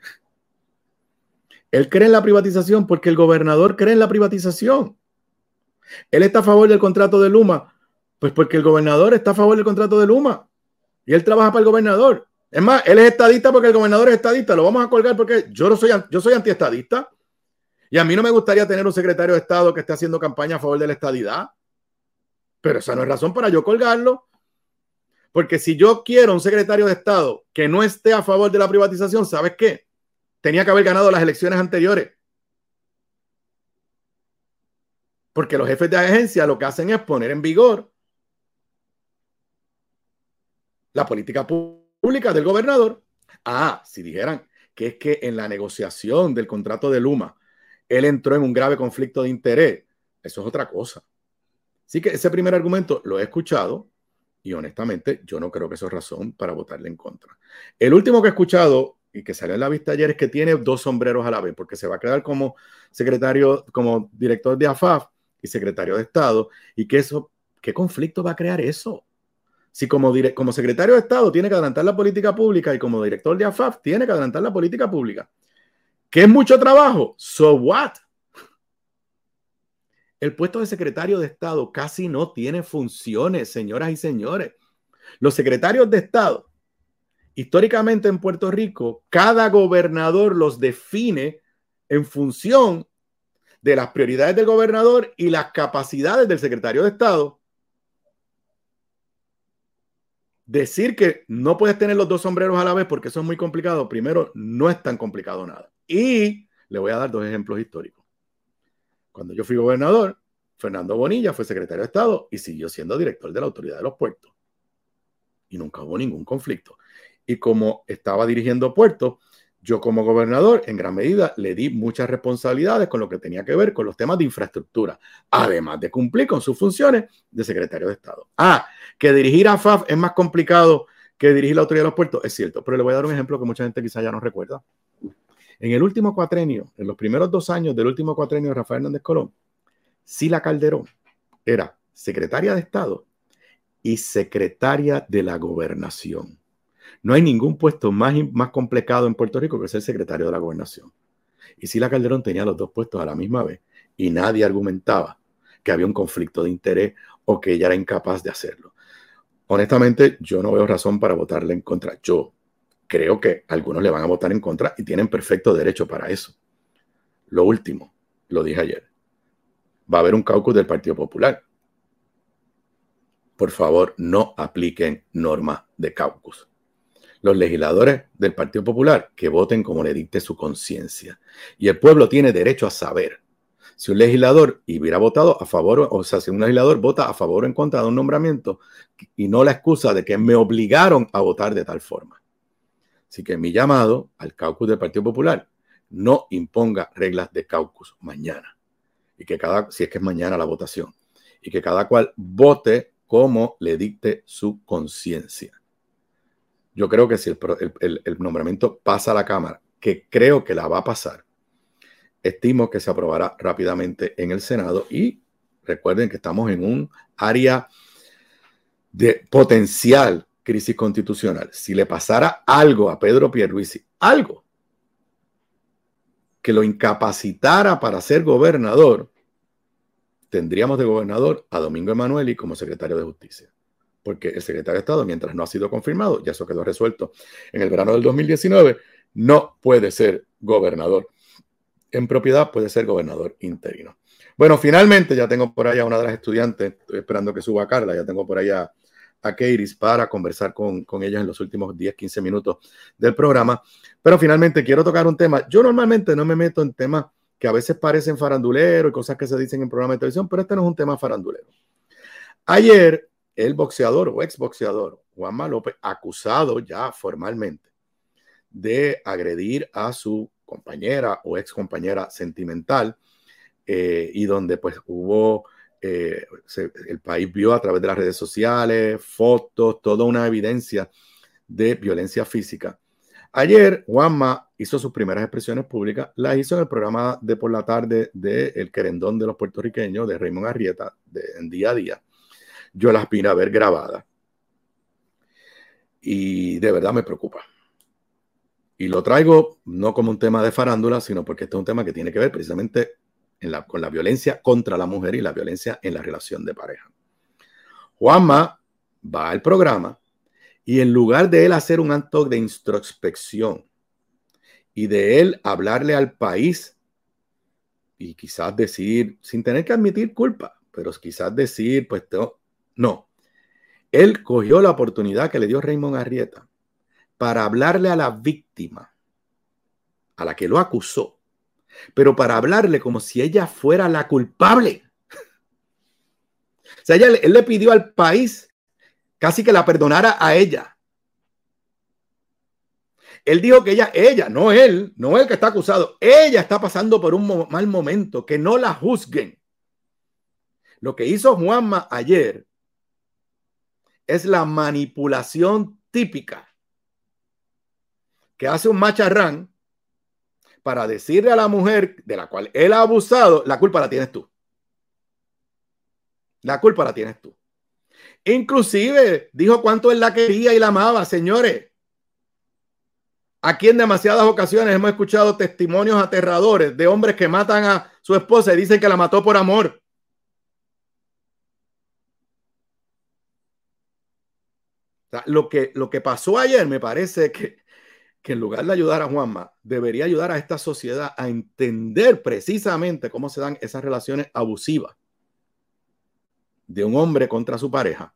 B: él cree en la privatización porque el gobernador cree en la privatización. Él está a favor del contrato de Luma, pues porque el gobernador está a favor del contrato de Luma. Y él trabaja para el gobernador. Es más, él es estadista porque el gobernador es estadista. Lo vamos a colgar porque yo no soy, yo soy antiestadista. Y a mí no me gustaría tener un secretario de Estado que esté haciendo campaña a favor de la estadidad. Pero esa no es razón para yo colgarlo. Porque si yo quiero un secretario de Estado que no esté a favor de la privatización, ¿sabes qué? Tenía que haber ganado las elecciones anteriores. Porque los jefes de agencia lo que hacen es poner en vigor la política pública del gobernador. Ah, si dijeran que es que en la negociación del contrato de Luma él entró en un grave conflicto de interés, eso es otra cosa. Así que ese primer argumento lo he escuchado y honestamente yo no creo que eso es razón para votarle en contra. El último que he escuchado y que salió en la vista ayer es que tiene dos sombreros a la vez, porque se va a quedar como secretario, como director de A F A F y secretario de Estado, y que eso, ¿qué conflicto va a crear eso? Si como, como secretario de Estado tiene que adelantar la política pública y como director de A F A F tiene que adelantar la política pública, ¿qué es mucho trabajo? So what? El puesto de secretario de Estado casi no tiene funciones, señoras y señores. Los secretarios de Estado, históricamente en Puerto Rico, cada gobernador los define en función de las prioridades del gobernador y las capacidades del secretario de Estado. Decir que no puedes tener los dos sombreros a la vez porque eso es muy complicado, primero, no es tan complicado nada. Y le voy a dar dos ejemplos históricos. Cuando yo fui gobernador, Fernando Bonilla fue secretario de Estado y siguió siendo director de la Autoridad de los Puertos. Y nunca hubo ningún conflicto. Y como estaba dirigiendo puertos, yo como gobernador, en gran medida, le di muchas responsabilidades con lo que tenía que ver con los temas de infraestructura, además de cumplir con sus funciones de secretario de Estado. Ah, que dirigir a F A F es más complicado que dirigir la Autoridad de los Puertos, es cierto, pero le voy a dar un ejemplo que mucha gente quizá ya no recuerda. En el último cuatrenio, en los primeros dos años del último cuatrenio de Rafael Hernández Colón, Sila Calderón era secretaria de Estado y secretaria de la Gobernación. No hay ningún puesto más, más complicado en Puerto Rico que ser secretario de la Gobernación. Y Sila Calderón tenía los dos puestos a la misma vez y nadie argumentaba que había un conflicto de interés o que ella era incapaz de hacerlo. Honestamente, yo no veo razón para votarle en contra. Yo creo que algunos le van a votar en contra y tienen perfecto derecho para eso. Lo último, lo dije ayer, va a haber un caucus del Partido Popular. Por favor, no apliquen normas de caucus. los legisladores del Partido Popular que voten como le dicte su conciencia. Y el pueblo tiene derecho a saber si un legislador hubiera votado a favor, o sea, si un legislador vota a favor o en contra de un nombramiento y no la excusa de que me obligaron a votar de tal forma. Así que mi llamado al caucus del Partido Popular: no imponga reglas de caucus mañana. Y que cada, si es que es mañana la votación, y que cada cual vote como le dicte su conciencia. Yo creo que si el, el, el nombramiento pasa a la Cámara, que creo que la va a pasar, estimo que se aprobará rápidamente en el Senado. Y recuerden que estamos en un área de potencial crisis constitucional. Si le pasara algo a Pedro Pierluisi, algo que lo incapacitara para ser gobernador, tendríamos de gobernador a Domingo Emanueli como secretario de Justicia. Porque el secretario de Estado, mientras no ha sido confirmado, ya eso quedó resuelto en el verano del dos mil diecinueve, no puede ser gobernador en propiedad, puede ser gobernador interino. Bueno, finalmente ya tengo por allá a una de las estudiantes, estoy esperando que suba Carla, ya tengo por allá a Keiris para conversar con, con ellas en los últimos diez, quince minutos del programa. Pero finalmente quiero tocar un tema. Yo normalmente no me meto en temas que a veces parecen faranduleros y cosas que se dicen en programas de televisión, pero este no es un tema farandulero. Ayer, el boxeador o exboxeador Juanma López, acusado ya formalmente de agredir a su compañera o ex compañera sentimental, eh, y donde pues hubo, eh, se, el país vio a través de las redes sociales, fotos, toda una evidencia de violencia física. Ayer Juanma hizo sus primeras expresiones públicas, las hizo en el programa de por la tarde de El Querendón de los Puertorriqueños, de Raymond Arrieta, de, en Día a Día. Yo las vine a ver grabadas y de verdad me preocupa. Y lo traigo no como un tema de farándula, sino porque este es un tema que tiene que ver precisamente en la, con la violencia contra la mujer y la violencia en la relación de pareja. Juanma va al programa y en lugar de él hacer un acto de introspección y de él hablarle al país y quizás decir, sin tener que admitir culpa, pero quizás decir, pues no. Él cogió la oportunidad que le dio Raymond Arrieta para hablarle a la víctima, a la que lo acusó, pero para hablarle como si ella fuera la culpable. O sea, ella, él le pidió al país casi que la perdonara a ella. Él dijo que ella, ella, no él, no él que está acusado, ella está pasando por un mal momento, que no la juzguen. Lo que hizo Juanma ayer es la manipulación típica que hace un macharrán para decirle a la mujer de la cual él ha abusado, la culpa la tienes tú. La culpa la tienes tú. Inclusive dijo cuánto él la quería y la amaba, señores. Aquí en demasiadas ocasiones hemos escuchado testimonios aterradores de hombres que matan a su esposa y dicen que la mató por amor. O sea, lo que, lo que pasó ayer me parece que que en lugar de ayudar a Juanma, debería ayudar a esta sociedad a entender precisamente cómo se dan esas relaciones abusivas de un hombre contra su pareja.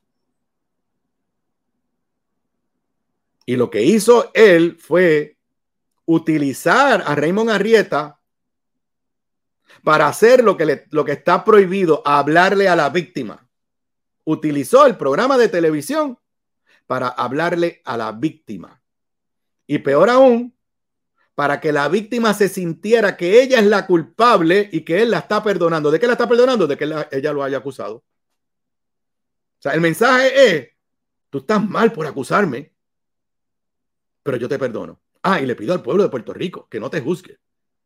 B: Y lo que hizo él fue utilizar a Raymond Arrieta para hacer lo que, le, lo que está prohibido, hablarle a la víctima. Utilizó el programa de televisión para hablarle a la víctima. Y peor aún, para que la víctima se sintiera que ella es la culpable y que él la está perdonando. ¿De qué la está perdonando? De que la, ella lo haya acusado. O sea, el mensaje es, tú estás mal por acusarme, pero yo te perdono. Ah, y le pido al pueblo de Puerto Rico que no te juzgue.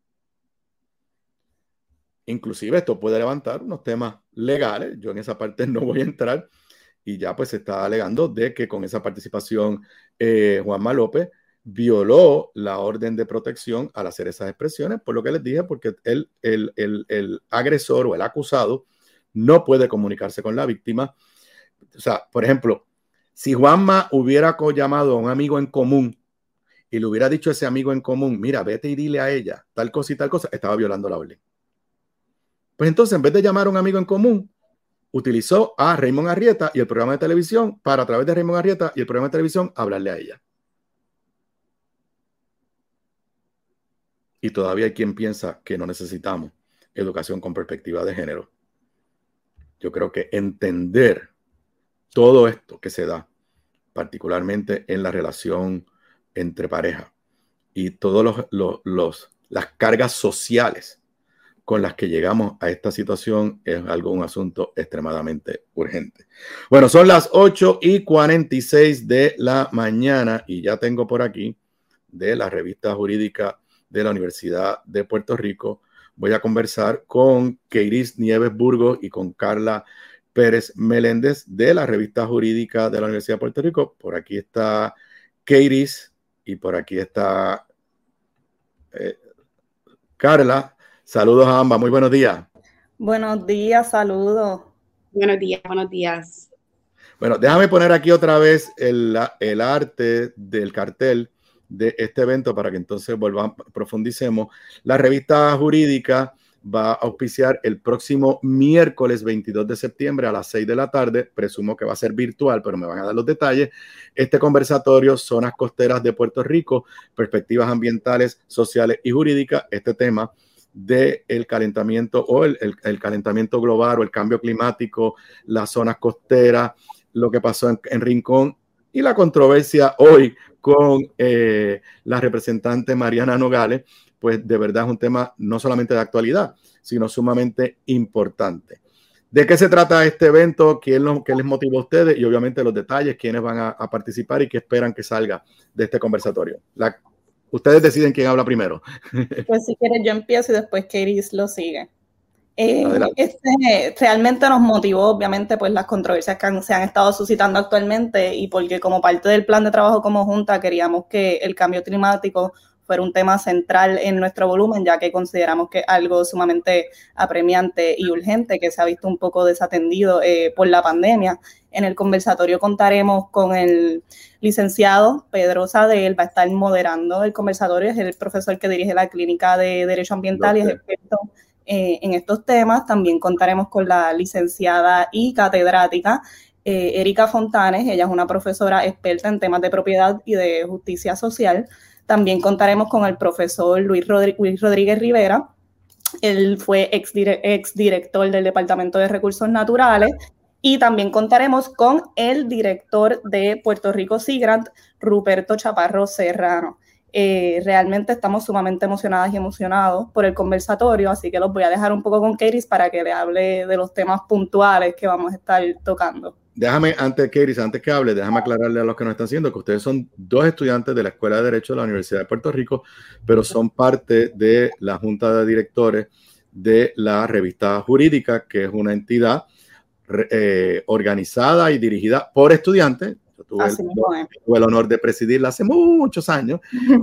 B: Inclusive esto puede levantar unos temas legales. Yo en esa parte no voy a entrar. Y ya pues se está alegando de que con esa participación eh, Juanma López violó la orden de protección al hacer esas expresiones, por lo que les dije, porque el, el, el, el agresor o el acusado no puede comunicarse con la víctima. O sea, por ejemplo, si Juanma hubiera llamado a un amigo en común y le hubiera dicho a ese amigo en común, mira, vete y dile a ella tal cosa y tal cosa, estaba violando la orden. Pues entonces, en vez de llamar a un amigo en común, utilizó a Raymond Arrieta y el programa de televisión para, a través de Raymond Arrieta y el programa de televisión, hablarle a ella. y todavía hay quien piensa que no necesitamos educación con perspectiva de género. Yo creo que entender todo esto que se da, particularmente en la relación entre parejas y todas los, los, los, las cargas sociales con las que llegamos a esta situación, es algo, un asunto extremadamente urgente. Bueno, son las ocho y cuarenta y seis de la mañana y ya tengo por aquí de la revista jurídica de la Universidad de Puerto Rico. Voy a conversar con Keiris Nieves Burgos y con Carla Pérez Meléndez de la revista jurídica de la Universidad de Puerto Rico. Por aquí está Keiris y por aquí está eh, Carla. Saludos a ambas. Muy buenos días.
H: Buenos días, saludos.
I: Buenos días, buenos días.
B: Bueno, déjame poner aquí otra vez el, el arte del cartel de este evento para que entonces volvamos, profundicemos. La revista jurídica va a auspiciar el próximo miércoles veintidós de septiembre a las seis de la tarde. Presumo que va a ser virtual, pero me van a dar los detalles. Este conversatorio, Zonas Costeras de Puerto Rico, Perspectivas Ambientales, Sociales y Jurídicas. Este tema del calentamiento o el, el, el calentamiento global o el cambio climático, las zonas costeras, lo que pasó en, en Rincón y la controversia hoy con eh, la representante Mariana Nogales, pues de verdad es un tema no solamente de actualidad, sino sumamente importante. ¿De qué se trata este evento? ¿Quién, lo, qué les motiva a ustedes? Y obviamente los detalles, quiénes van a, a participar y qué esperan que salga de este conversatorio. La, ustedes deciden quién habla primero.
H: Pues si quieres yo empiezo y después Keiris lo sigue. Eh, este, realmente nos motivó, obviamente, pues las controversias que han, se han estado suscitando actualmente y porque como parte del plan de trabajo como Junta queríamos que el cambio climático fuera un tema central en nuestro volumen, ya que consideramos que es algo sumamente apremiante y urgente que se ha visto un poco desatendido eh, por la pandemia. En el conversatorio contaremos con el licenciado Pedro Sadel, va a estar moderando el conversatorio, es el profesor que dirige la Clínica de Derecho Ambiental y es experto Eh, en estos temas. También contaremos con la licenciada y catedrática eh, Erika Fontanes, ella es una profesora experta en temas de propiedad y de justicia social. También contaremos con el profesor Luis, Rodri- Luis Rodríguez Rivera, él fue ex, dire- ex director del Departamento de Recursos Naturales, y también contaremos con el director de Puerto Rico Sea Grant, Ruperto Chaparro Serrano. Eh, realmente estamos sumamente emocionadas y emocionados por el conversatorio, así que los voy a dejar un poco con Keiris para que le hable de los temas puntuales que vamos a estar tocando.
B: Déjame, antes, Keiris, antes que hable, déjame aclararle a los que nos están haciendo que ustedes son dos estudiantes de la Escuela de Derecho de la Universidad de Puerto Rico, pero son parte de la Junta de Directores de la Revista Jurídica, que es una entidad eh, organizada y dirigida por estudiantes. Tuve el, tuve el honor de presidirla hace muchos años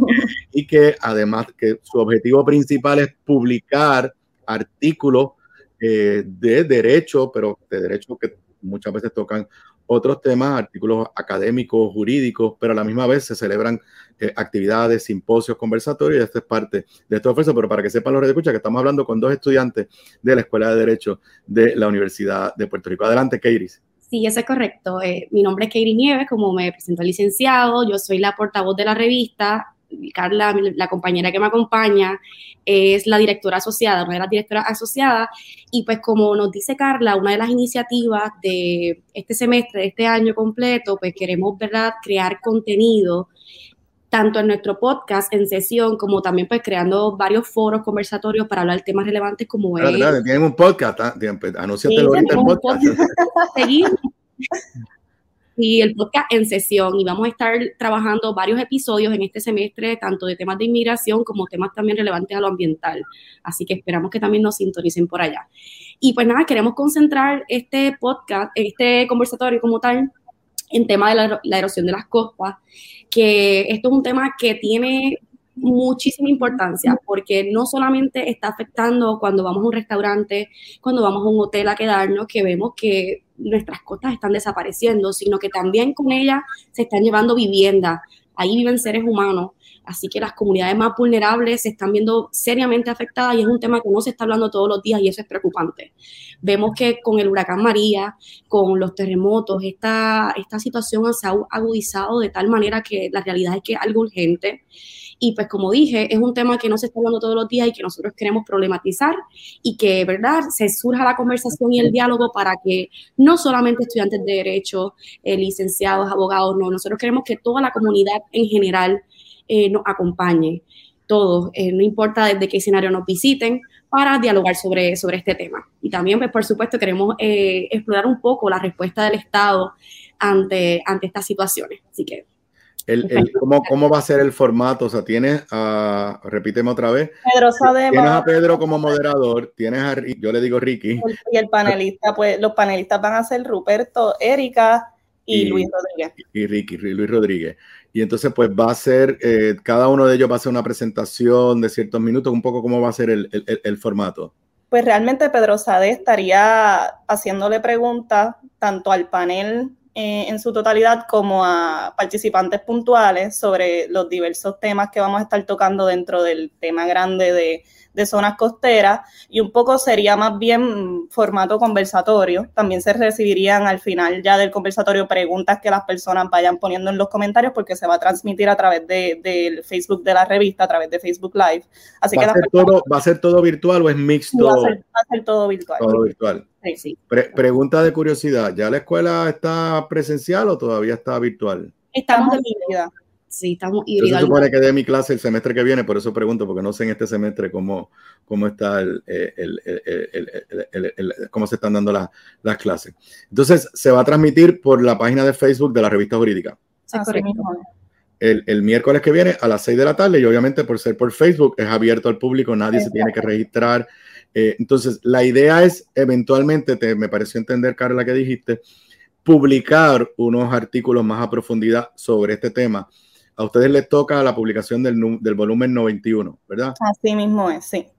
B: y que además que su objetivo principal es publicar artículos eh, de derecho, pero de derecho que muchas veces tocan otros temas, artículos académicos, jurídicos, pero a la misma vez se celebran eh, actividades, simposios, conversatorios, y esto es parte de este esfuerzo. Pero para que sepan los radioescuchas que estamos hablando con dos estudiantes de la Escuela de Derecho de la Universidad de Puerto Rico. Adelante, Keiris.
I: Sí, eso es correcto. Eh, mi nombre es Keiris Nieves, como me presentó el licenciado. Yo soy la portavoz de la revista. Carla, la compañera que me acompaña, es la directora asociada, una de las directoras asociadas. Y pues como nos dice Carla, una de las iniciativas de este semestre, de este año completo, pues queremos, ¿verdad?, crear contenido tanto en nuestro podcast en sesión, como también pues creando varios foros conversatorios para hablar de temas relevantes como
B: claro,
I: es...
B: Claro, tienen un podcast, ¿eh? Anúnciate ahorita el podcast.
I: Seguimos. Y el podcast en sesión, y vamos a estar trabajando varios episodios en este semestre, tanto de temas de inmigración como temas también relevantes a lo ambiental. Así que esperamos que también nos sintonicen por allá. Y pues nada, queremos concentrar este podcast, este conversatorio como tal, en tema de la, la erosión de las costas, que esto es un tema que tiene muchísima importancia, porque no solamente está afectando cuando vamos a un restaurante, cuando vamos a un hotel a quedarnos, que vemos que nuestras costas están desapareciendo, sino que también con ellas se están llevando viviendas. Ahí viven seres humanos, Así que las comunidades más vulnerables se están viendo seriamente afectadas y es un tema que no se está hablando todos los días y eso es preocupante. Vemos que con el huracán María, con los terremotos, esta, esta situación se ha agudizado de tal manera que la realidad es que es algo urgente. Y pues como dije, es un tema que no se está hablando todos los días y que nosotros queremos problematizar y que, ¿verdad?, se surja la conversación y el diálogo para que no solamente estudiantes de Derecho, eh, licenciados, abogados, no, nosotros queremos que toda la comunidad en general eh, nos acompañe, todos, eh, no importa desde qué escenario nos visiten, para dialogar sobre, sobre este tema. Y también, pues, por supuesto, queremos eh, explorar un poco la respuesta del Estado ante, ante estas situaciones. Así que
B: El, el, ¿cómo, ¿Cómo va a ser el formato? O sea, tienes a, repíteme otra vez.
H: Pedro Sadema.
B: Tienes a Pedro como moderador, tienes a, yo le digo Ricky.
H: Y el panelista, pues los panelistas van a ser Ruperto, Erika y, y Luis Rodríguez.
B: Y Ricky, Luis Rodríguez. Y entonces, pues va a ser, eh, cada uno de ellos va a hacer una presentación de ciertos minutos, un poco cómo va a ser el, el, el formato.
H: Pues realmente Pedro Sade estaría haciéndole preguntas tanto al panel Eh, en su totalidad como a participantes puntuales sobre los diversos temas que vamos a estar tocando dentro del tema grande de, de zonas costeras y un poco sería más bien formato conversatorio. También se recibirían al final ya del conversatorio preguntas que las personas vayan poniendo en los comentarios porque se va a transmitir a través de, del Facebook de la revista, a través de Facebook Live. Así
B: ¿Va,
H: que
B: a ser
H: personas,
B: todo, ¿Va a ser todo virtual o es mixto?
H: Va a ser, va a ser todo virtual.
B: Todo virtual.
H: Sí, sí.
B: Pre pregunta de curiosidad, ¿ya la escuela está presencial o todavía está virtual?
H: Estamos de híbrida.
I: Sí, estamos híbrida.
B: Se supone que dé mi clase el semestre que viene, por eso pregunto, porque no sé en este semestre cómo, cómo está el, el, el, el, el, el, el cómo se están dando la, las clases. Entonces, se va a transmitir por la página de Facebook de la revista jurídica.
H: Sí, correcto.
B: El, el miércoles que viene a las seis de la tarde y obviamente por ser por Facebook es abierto al público, nadie sí, se tiene que registrar. Eh, entonces, la idea es eventualmente, te, me pareció entender, Carla, que dijiste, publicar unos artículos más a profundidad sobre este tema. A ustedes les toca la publicación del, del volumen noventa y uno, ¿verdad?
H: Así mismo es, sí.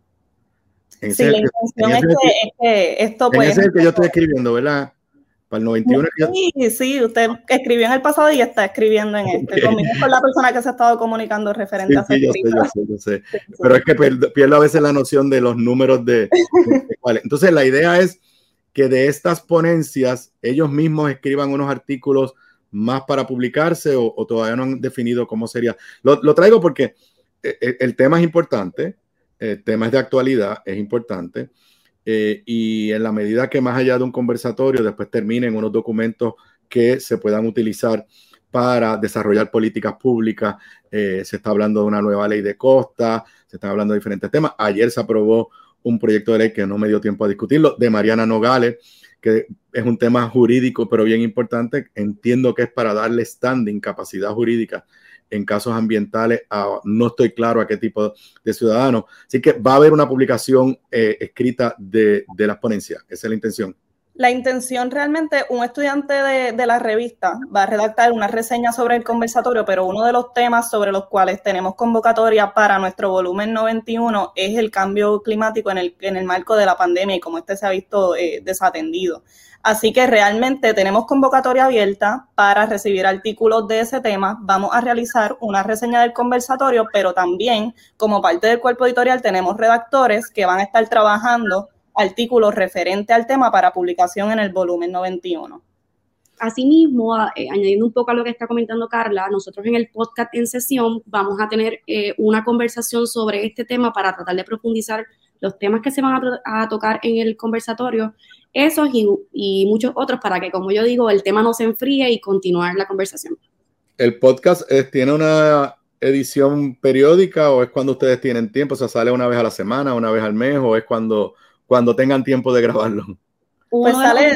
B: En
H: sí, la
B: que,
H: intención es, que, es que esto
B: pues... Ese es el que yo estoy
H: pues,
B: escribiendo, ¿verdad? Para el noventa y uno.
H: Sí, yo... sí, usted escribió en el pasado y está escribiendo en este. Okay. Conmigo con la persona que se ha estado comunicando referente
B: sí,
H: a
B: sí, yo sé, yo sé, yo sé. Sí, sí. Pero es que pierdo a veces la noción de los números de, de cuáles. Entonces, la idea es que de estas ponencias ellos mismos escriban unos artículos más para publicarse o, o todavía no han definido cómo sería. Lo, lo traigo porque el, el tema es importante, el tema es de actualidad, es importante. Eh, y en la medida que más allá de un conversatorio después terminen unos documentos que se puedan utilizar para desarrollar políticas públicas, eh, se está hablando de una nueva ley de costa, se está hablando de diferentes temas. Ayer se aprobó un proyecto de ley que no me dio tiempo a discutirlo, de Mariana Nogales, que es un tema jurídico pero bien importante. Entiendo que es para darle standing, capacidad jurídica en casos ambientales, a, no estoy claro a qué tipo de ciudadanos. Así que va a haber una publicación eh, escrita de, de las ponencias. Esa es la intención.
H: La intención realmente, un estudiante de, de la revista va a redactar una reseña sobre el conversatorio, pero uno de los temas sobre los cuales tenemos convocatoria para nuestro volumen noventa y uno es el cambio climático en el, en el marco de la pandemia y cómo este se ha visto eh, desatendido. Así que realmente tenemos convocatoria abierta para recibir artículos de ese tema. Vamos a realizar una reseña del conversatorio, pero también como parte del cuerpo editorial tenemos redactores que van a estar trabajando artículos referentes al tema para publicación en el volumen noventa y uno.
I: Asimismo, eh, añadiendo un poco a lo que está comentando Carla, nosotros en el podcast en sesión vamos a tener eh, una conversación sobre este tema para tratar de profundizar los temas que se van a, a tocar en el conversatorio, esos y, y muchos otros, para que, como yo digo, el tema no se enfríe y continuar la conversación.
B: ¿El podcast eh, tiene una edición periódica o es cuando ustedes tienen tiempo? O sea, ¿sale una vez a la semana, una vez al mes o es cuando, cuando tengan tiempo de grabarlo?
H: Pues sale...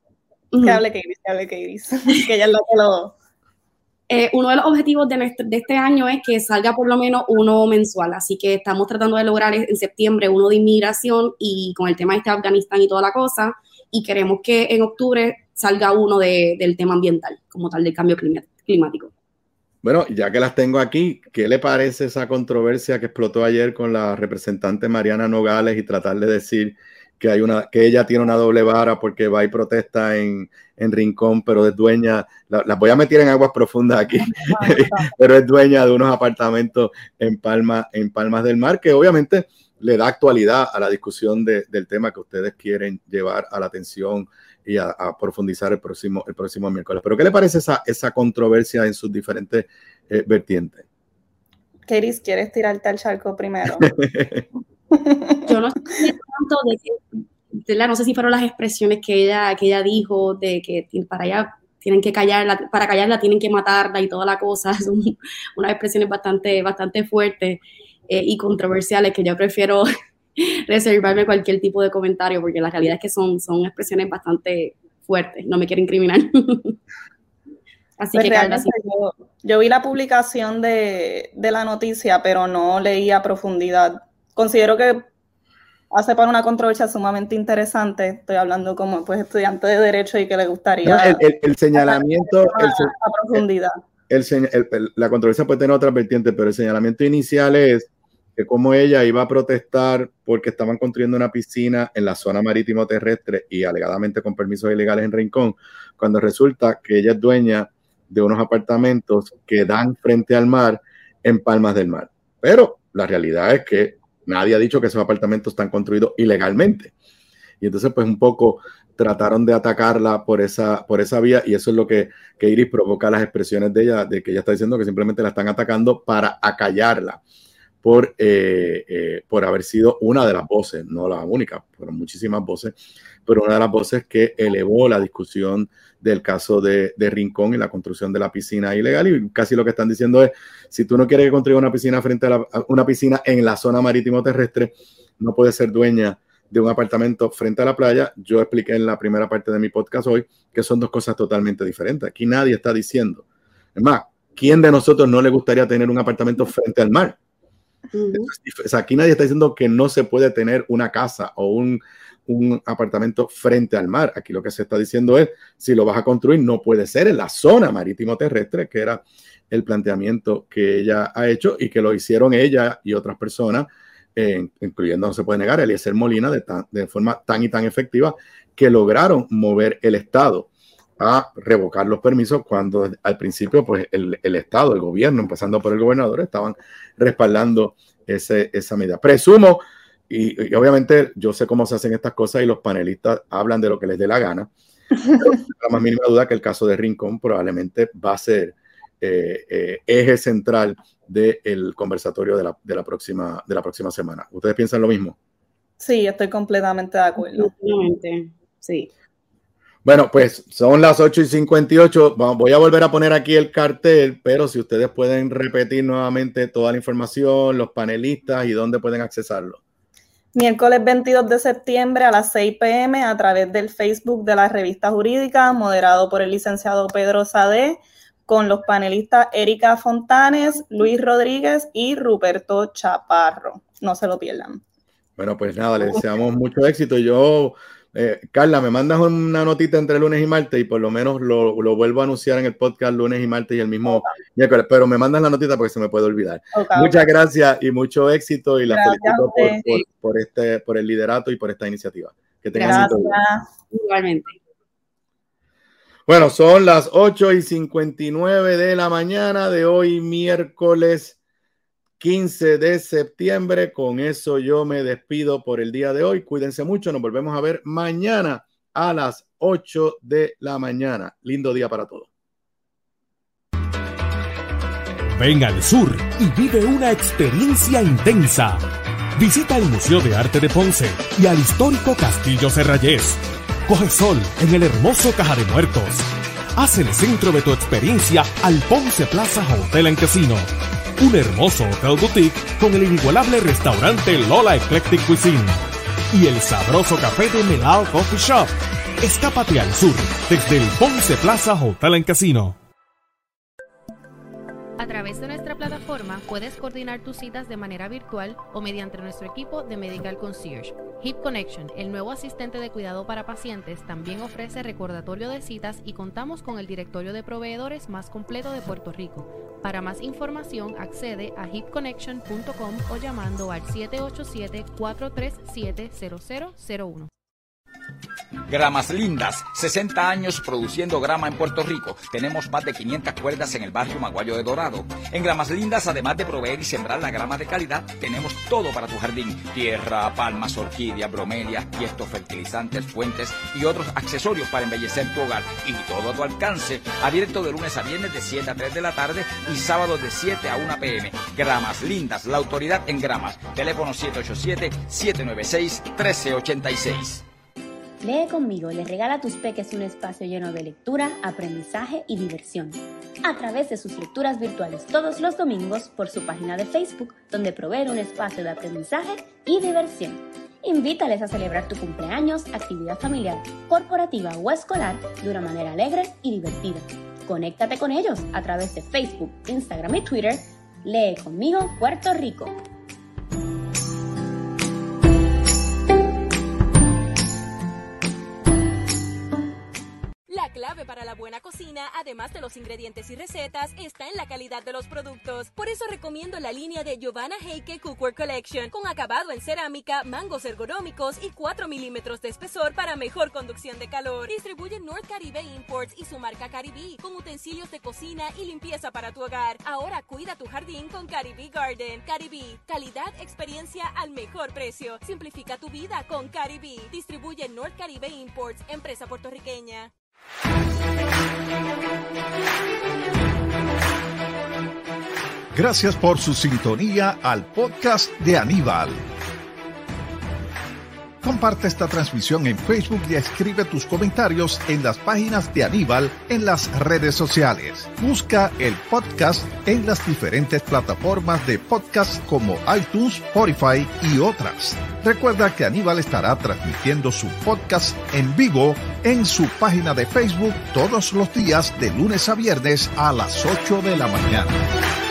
H: Que hable Keiris, que hable Keiris, que ella es la que lo...
I: Eh, uno de los objetivos de, nuestro, de este año es que salga por lo menos uno mensual, así que estamos tratando de lograr en septiembre uno de inmigración y con el tema este de Afganistán y toda la cosa, y queremos que en octubre salga uno de, del tema ambiental, como tal, del cambio climático.
B: Bueno, ya que las tengo aquí, ¿qué le parece esa controversia que explotó ayer con la representante Mariana Nogales y tratar de decir que hay una, que ella tiene una doble vara porque va y protesta en, en Rincón, pero es dueña, las la voy a meter en aguas profundas aquí, pero es dueña de unos apartamentos en Palma, en Palmas del Mar, que obviamente le da actualidad a la discusión de, del tema que ustedes quieren llevar a la atención y a, a profundizar el próximo, el próximo miércoles. Pero ¿qué le parece esa, esa controversia en sus diferentes eh, vertientes?
H: Keris, ¿quieres tirarte al charco primero?
I: Yo no sé tanto de que, no sé si fueron las expresiones que ella, que ella dijo de que para ella tienen que callarla, para callarla tienen que matarla y toda la cosa. Son unas expresiones bastante, bastante fuertes eh, y controversiales que yo prefiero reservarme cualquier tipo de comentario porque la realidad es que son, son expresiones bastante fuertes. No me quiero incriminar. Así
H: pues
I: que Carla, sí.
H: yo, yo vi la publicación de, de la noticia, pero no leí a profundidad. Considero que hace para una controversia sumamente interesante. Estoy hablando como pues estudiante de Derecho y que le gustaría...
B: El, el, el señalamiento...
H: A,
B: el,
H: a profundidad.
B: El, el, el, la controversia puede tener otras vertientes, pero el señalamiento inicial es que como ella iba a protestar porque estaban construyendo una piscina en la zona marítimo terrestre y alegadamente con permisos ilegales en Rincón, cuando resulta que ella es dueña de unos apartamentos que dan frente al mar en Palmas del Mar. Pero la realidad es que nadie ha dicho que esos apartamentos están construidos ilegalmente. Y entonces, pues un poco trataron de atacarla por esa, por esa vía, y eso es lo que, que Iris provoca las expresiones de ella, de que ella está diciendo que simplemente la están atacando para acallarla por, eh, eh, por haber sido una de las voces, no la única, fueron muchísimas voces, pero una de las voces que elevó la discusión del caso de, de Rincón y la construcción de la piscina ilegal. Y casi lo que están diciendo es, si tú no quieres construir una piscina frente a, la, a una piscina en la zona marítimo terrestre, no puedes ser dueña de un apartamento frente a la playa. Yo expliqué en la primera parte de mi podcast hoy que son dos cosas totalmente diferentes. Aquí nadie está diciendo, es más, ¿quién de nosotros no le gustaría tener un apartamento frente al mar? Uh-huh. O sea, aquí nadie está diciendo que no se puede tener una casa o un, un apartamento frente al mar. Aquí lo que se está diciendo es, si lo vas a construir, no puede ser en la zona marítimo terrestre, que era el planteamiento que ella ha hecho y que lo hicieron ella y otras personas, eh, incluyendo, no se puede negar, Eliezer Molina, de, tan, de forma tan y tan efectiva, que lograron mover el Estado a revocar los permisos cuando al principio pues el, el Estado, el gobierno, empezando por el gobernador, estaban respaldando ese, esa medida. Presumo, y, y obviamente yo sé cómo se hacen estas cosas y los panelistas hablan de lo que les dé la gana, pero la más mínima duda que el caso de Rincón probablemente va a ser eh, eh, eje central del conversatorio de la, de, la próxima, de la próxima semana. ¿Ustedes piensan lo mismo?
H: Sí, estoy completamente de acuerdo.
I: Sí.
B: Bueno, pues son las ocho y cincuenta y ocho. Voy a volver a poner aquí el cartel, pero si ustedes pueden repetir nuevamente toda la información, los panelistas y dónde pueden accesarlo.
H: Miércoles veintidós de septiembre a las seis p m a través del Facebook de la Revista Jurídica, moderado por el licenciado Pedro Sadé, con los panelistas Erika Fontanes, Luis Rodríguez y Ruperto Chaparro. No se lo pierdan.
B: Bueno, pues nada, les deseamos mucho éxito. Yo... Eh, Carla, me mandas una notita entre lunes y martes y por lo menos lo, lo vuelvo a anunciar en el podcast lunes y martes y el mismo okay. miércoles, pero me mandas la notita porque se me puede olvidar. Okay, Muchas okay. gracias y mucho éxito y la gracias felicito por, por, por, este, por el liderato y por esta iniciativa. Que tengan éxito.
I: Igualmente.
B: Bueno, son las ocho y cincuenta y nueve de la mañana de hoy, miércoles quince de septiembre. Con eso yo me despido por el día de hoy. Cuídense mucho. Nos volvemos a ver mañana a las ocho de la mañana. Lindo día para todos.
C: Ven al sur y vive una experiencia intensa. Visita el Museo de Arte de Ponce y al histórico Castillo Serrayés. Coge sol en el hermoso Caja de Muertos. Haz el centro de tu experiencia al Ponce Plaza Hotel and Casino. Un hermoso hotel boutique con el inigualable restaurante Lola Eclectic Cuisine y el sabroso café de Melao Coffee Shop. Escápate al sur desde el Ponce Plaza Hotel and Casino.
D: A través de nuestra plataforma plataforma puedes coordinar tus citas de manera virtual o mediante nuestro equipo de Medical Concierge. Hip Connection, el nuevo asistente de cuidado para pacientes, también ofrece recordatorio de citas y contamos con el directorio de proveedores más completo de Puerto Rico. Para más información, accede a hip connection punto com o llamando al siete ocho siete, cuatro tres siete, cero cero cero uno.
E: Gramas Lindas, sesenta años produciendo grama en Puerto Rico. Tenemos más de quinientas cuerdas en el barrio Maguayo de Dorado. En Gramas Lindas, además de proveer y sembrar la grama de calidad, tenemos todo para tu jardín. Tierra, palmas, orquídeas, bromelias, tiestos, fertilizantes, fuentes y otros accesorios para embellecer tu hogar. Y todo a tu alcance. Abierto de lunes a viernes de siete a tres de la tarde y sábados de siete a una p m Gramas Lindas, la autoridad en gramas. Teléfono siete ocho siete, siete nueve seis, uno tres ocho seis.
F: Lee conmigo les regala a tus peques un espacio lleno de lectura, aprendizaje y diversión. A través de sus lecturas virtuales todos los domingos por su página de Facebook, donde provee un espacio de aprendizaje y diversión. Invítales a celebrar tu cumpleaños, actividad familiar, corporativa o escolar de una manera alegre y divertida. Conéctate con ellos a través de Facebook, Instagram y Twitter. Lee conmigo Puerto Rico.
G: La clave para la buena cocina, además de los ingredientes y recetas, está en la calidad de los productos. Por eso recomiendo la línea de Giovanna Heike Cookware Collection, con acabado en cerámica, mangos ergonómicos y cuatro milímetros de espesor para mejor conducción de calor. Distribuye North Caribe Imports y su marca Caribe, con utensilios de cocina y limpieza para tu hogar. Ahora cuida tu jardín con Caribe Garden. Caribe, calidad, experiencia al mejor precio. Simplifica tu vida con Caribe. Distribuye North Caribe Imports, empresa puertorriqueña.
A: Gracias por su sintonía al podcast de Aníbal. Comparte esta transmisión en Facebook y escribe tus comentarios en las páginas de Aníbal en las redes sociales. Busca el podcast en las diferentes plataformas de podcast como iTunes, Spotify y otras. Recuerda que Aníbal estará transmitiendo su podcast en vivo en su página de Facebook todos los días de lunes a viernes a las ocho de la mañana.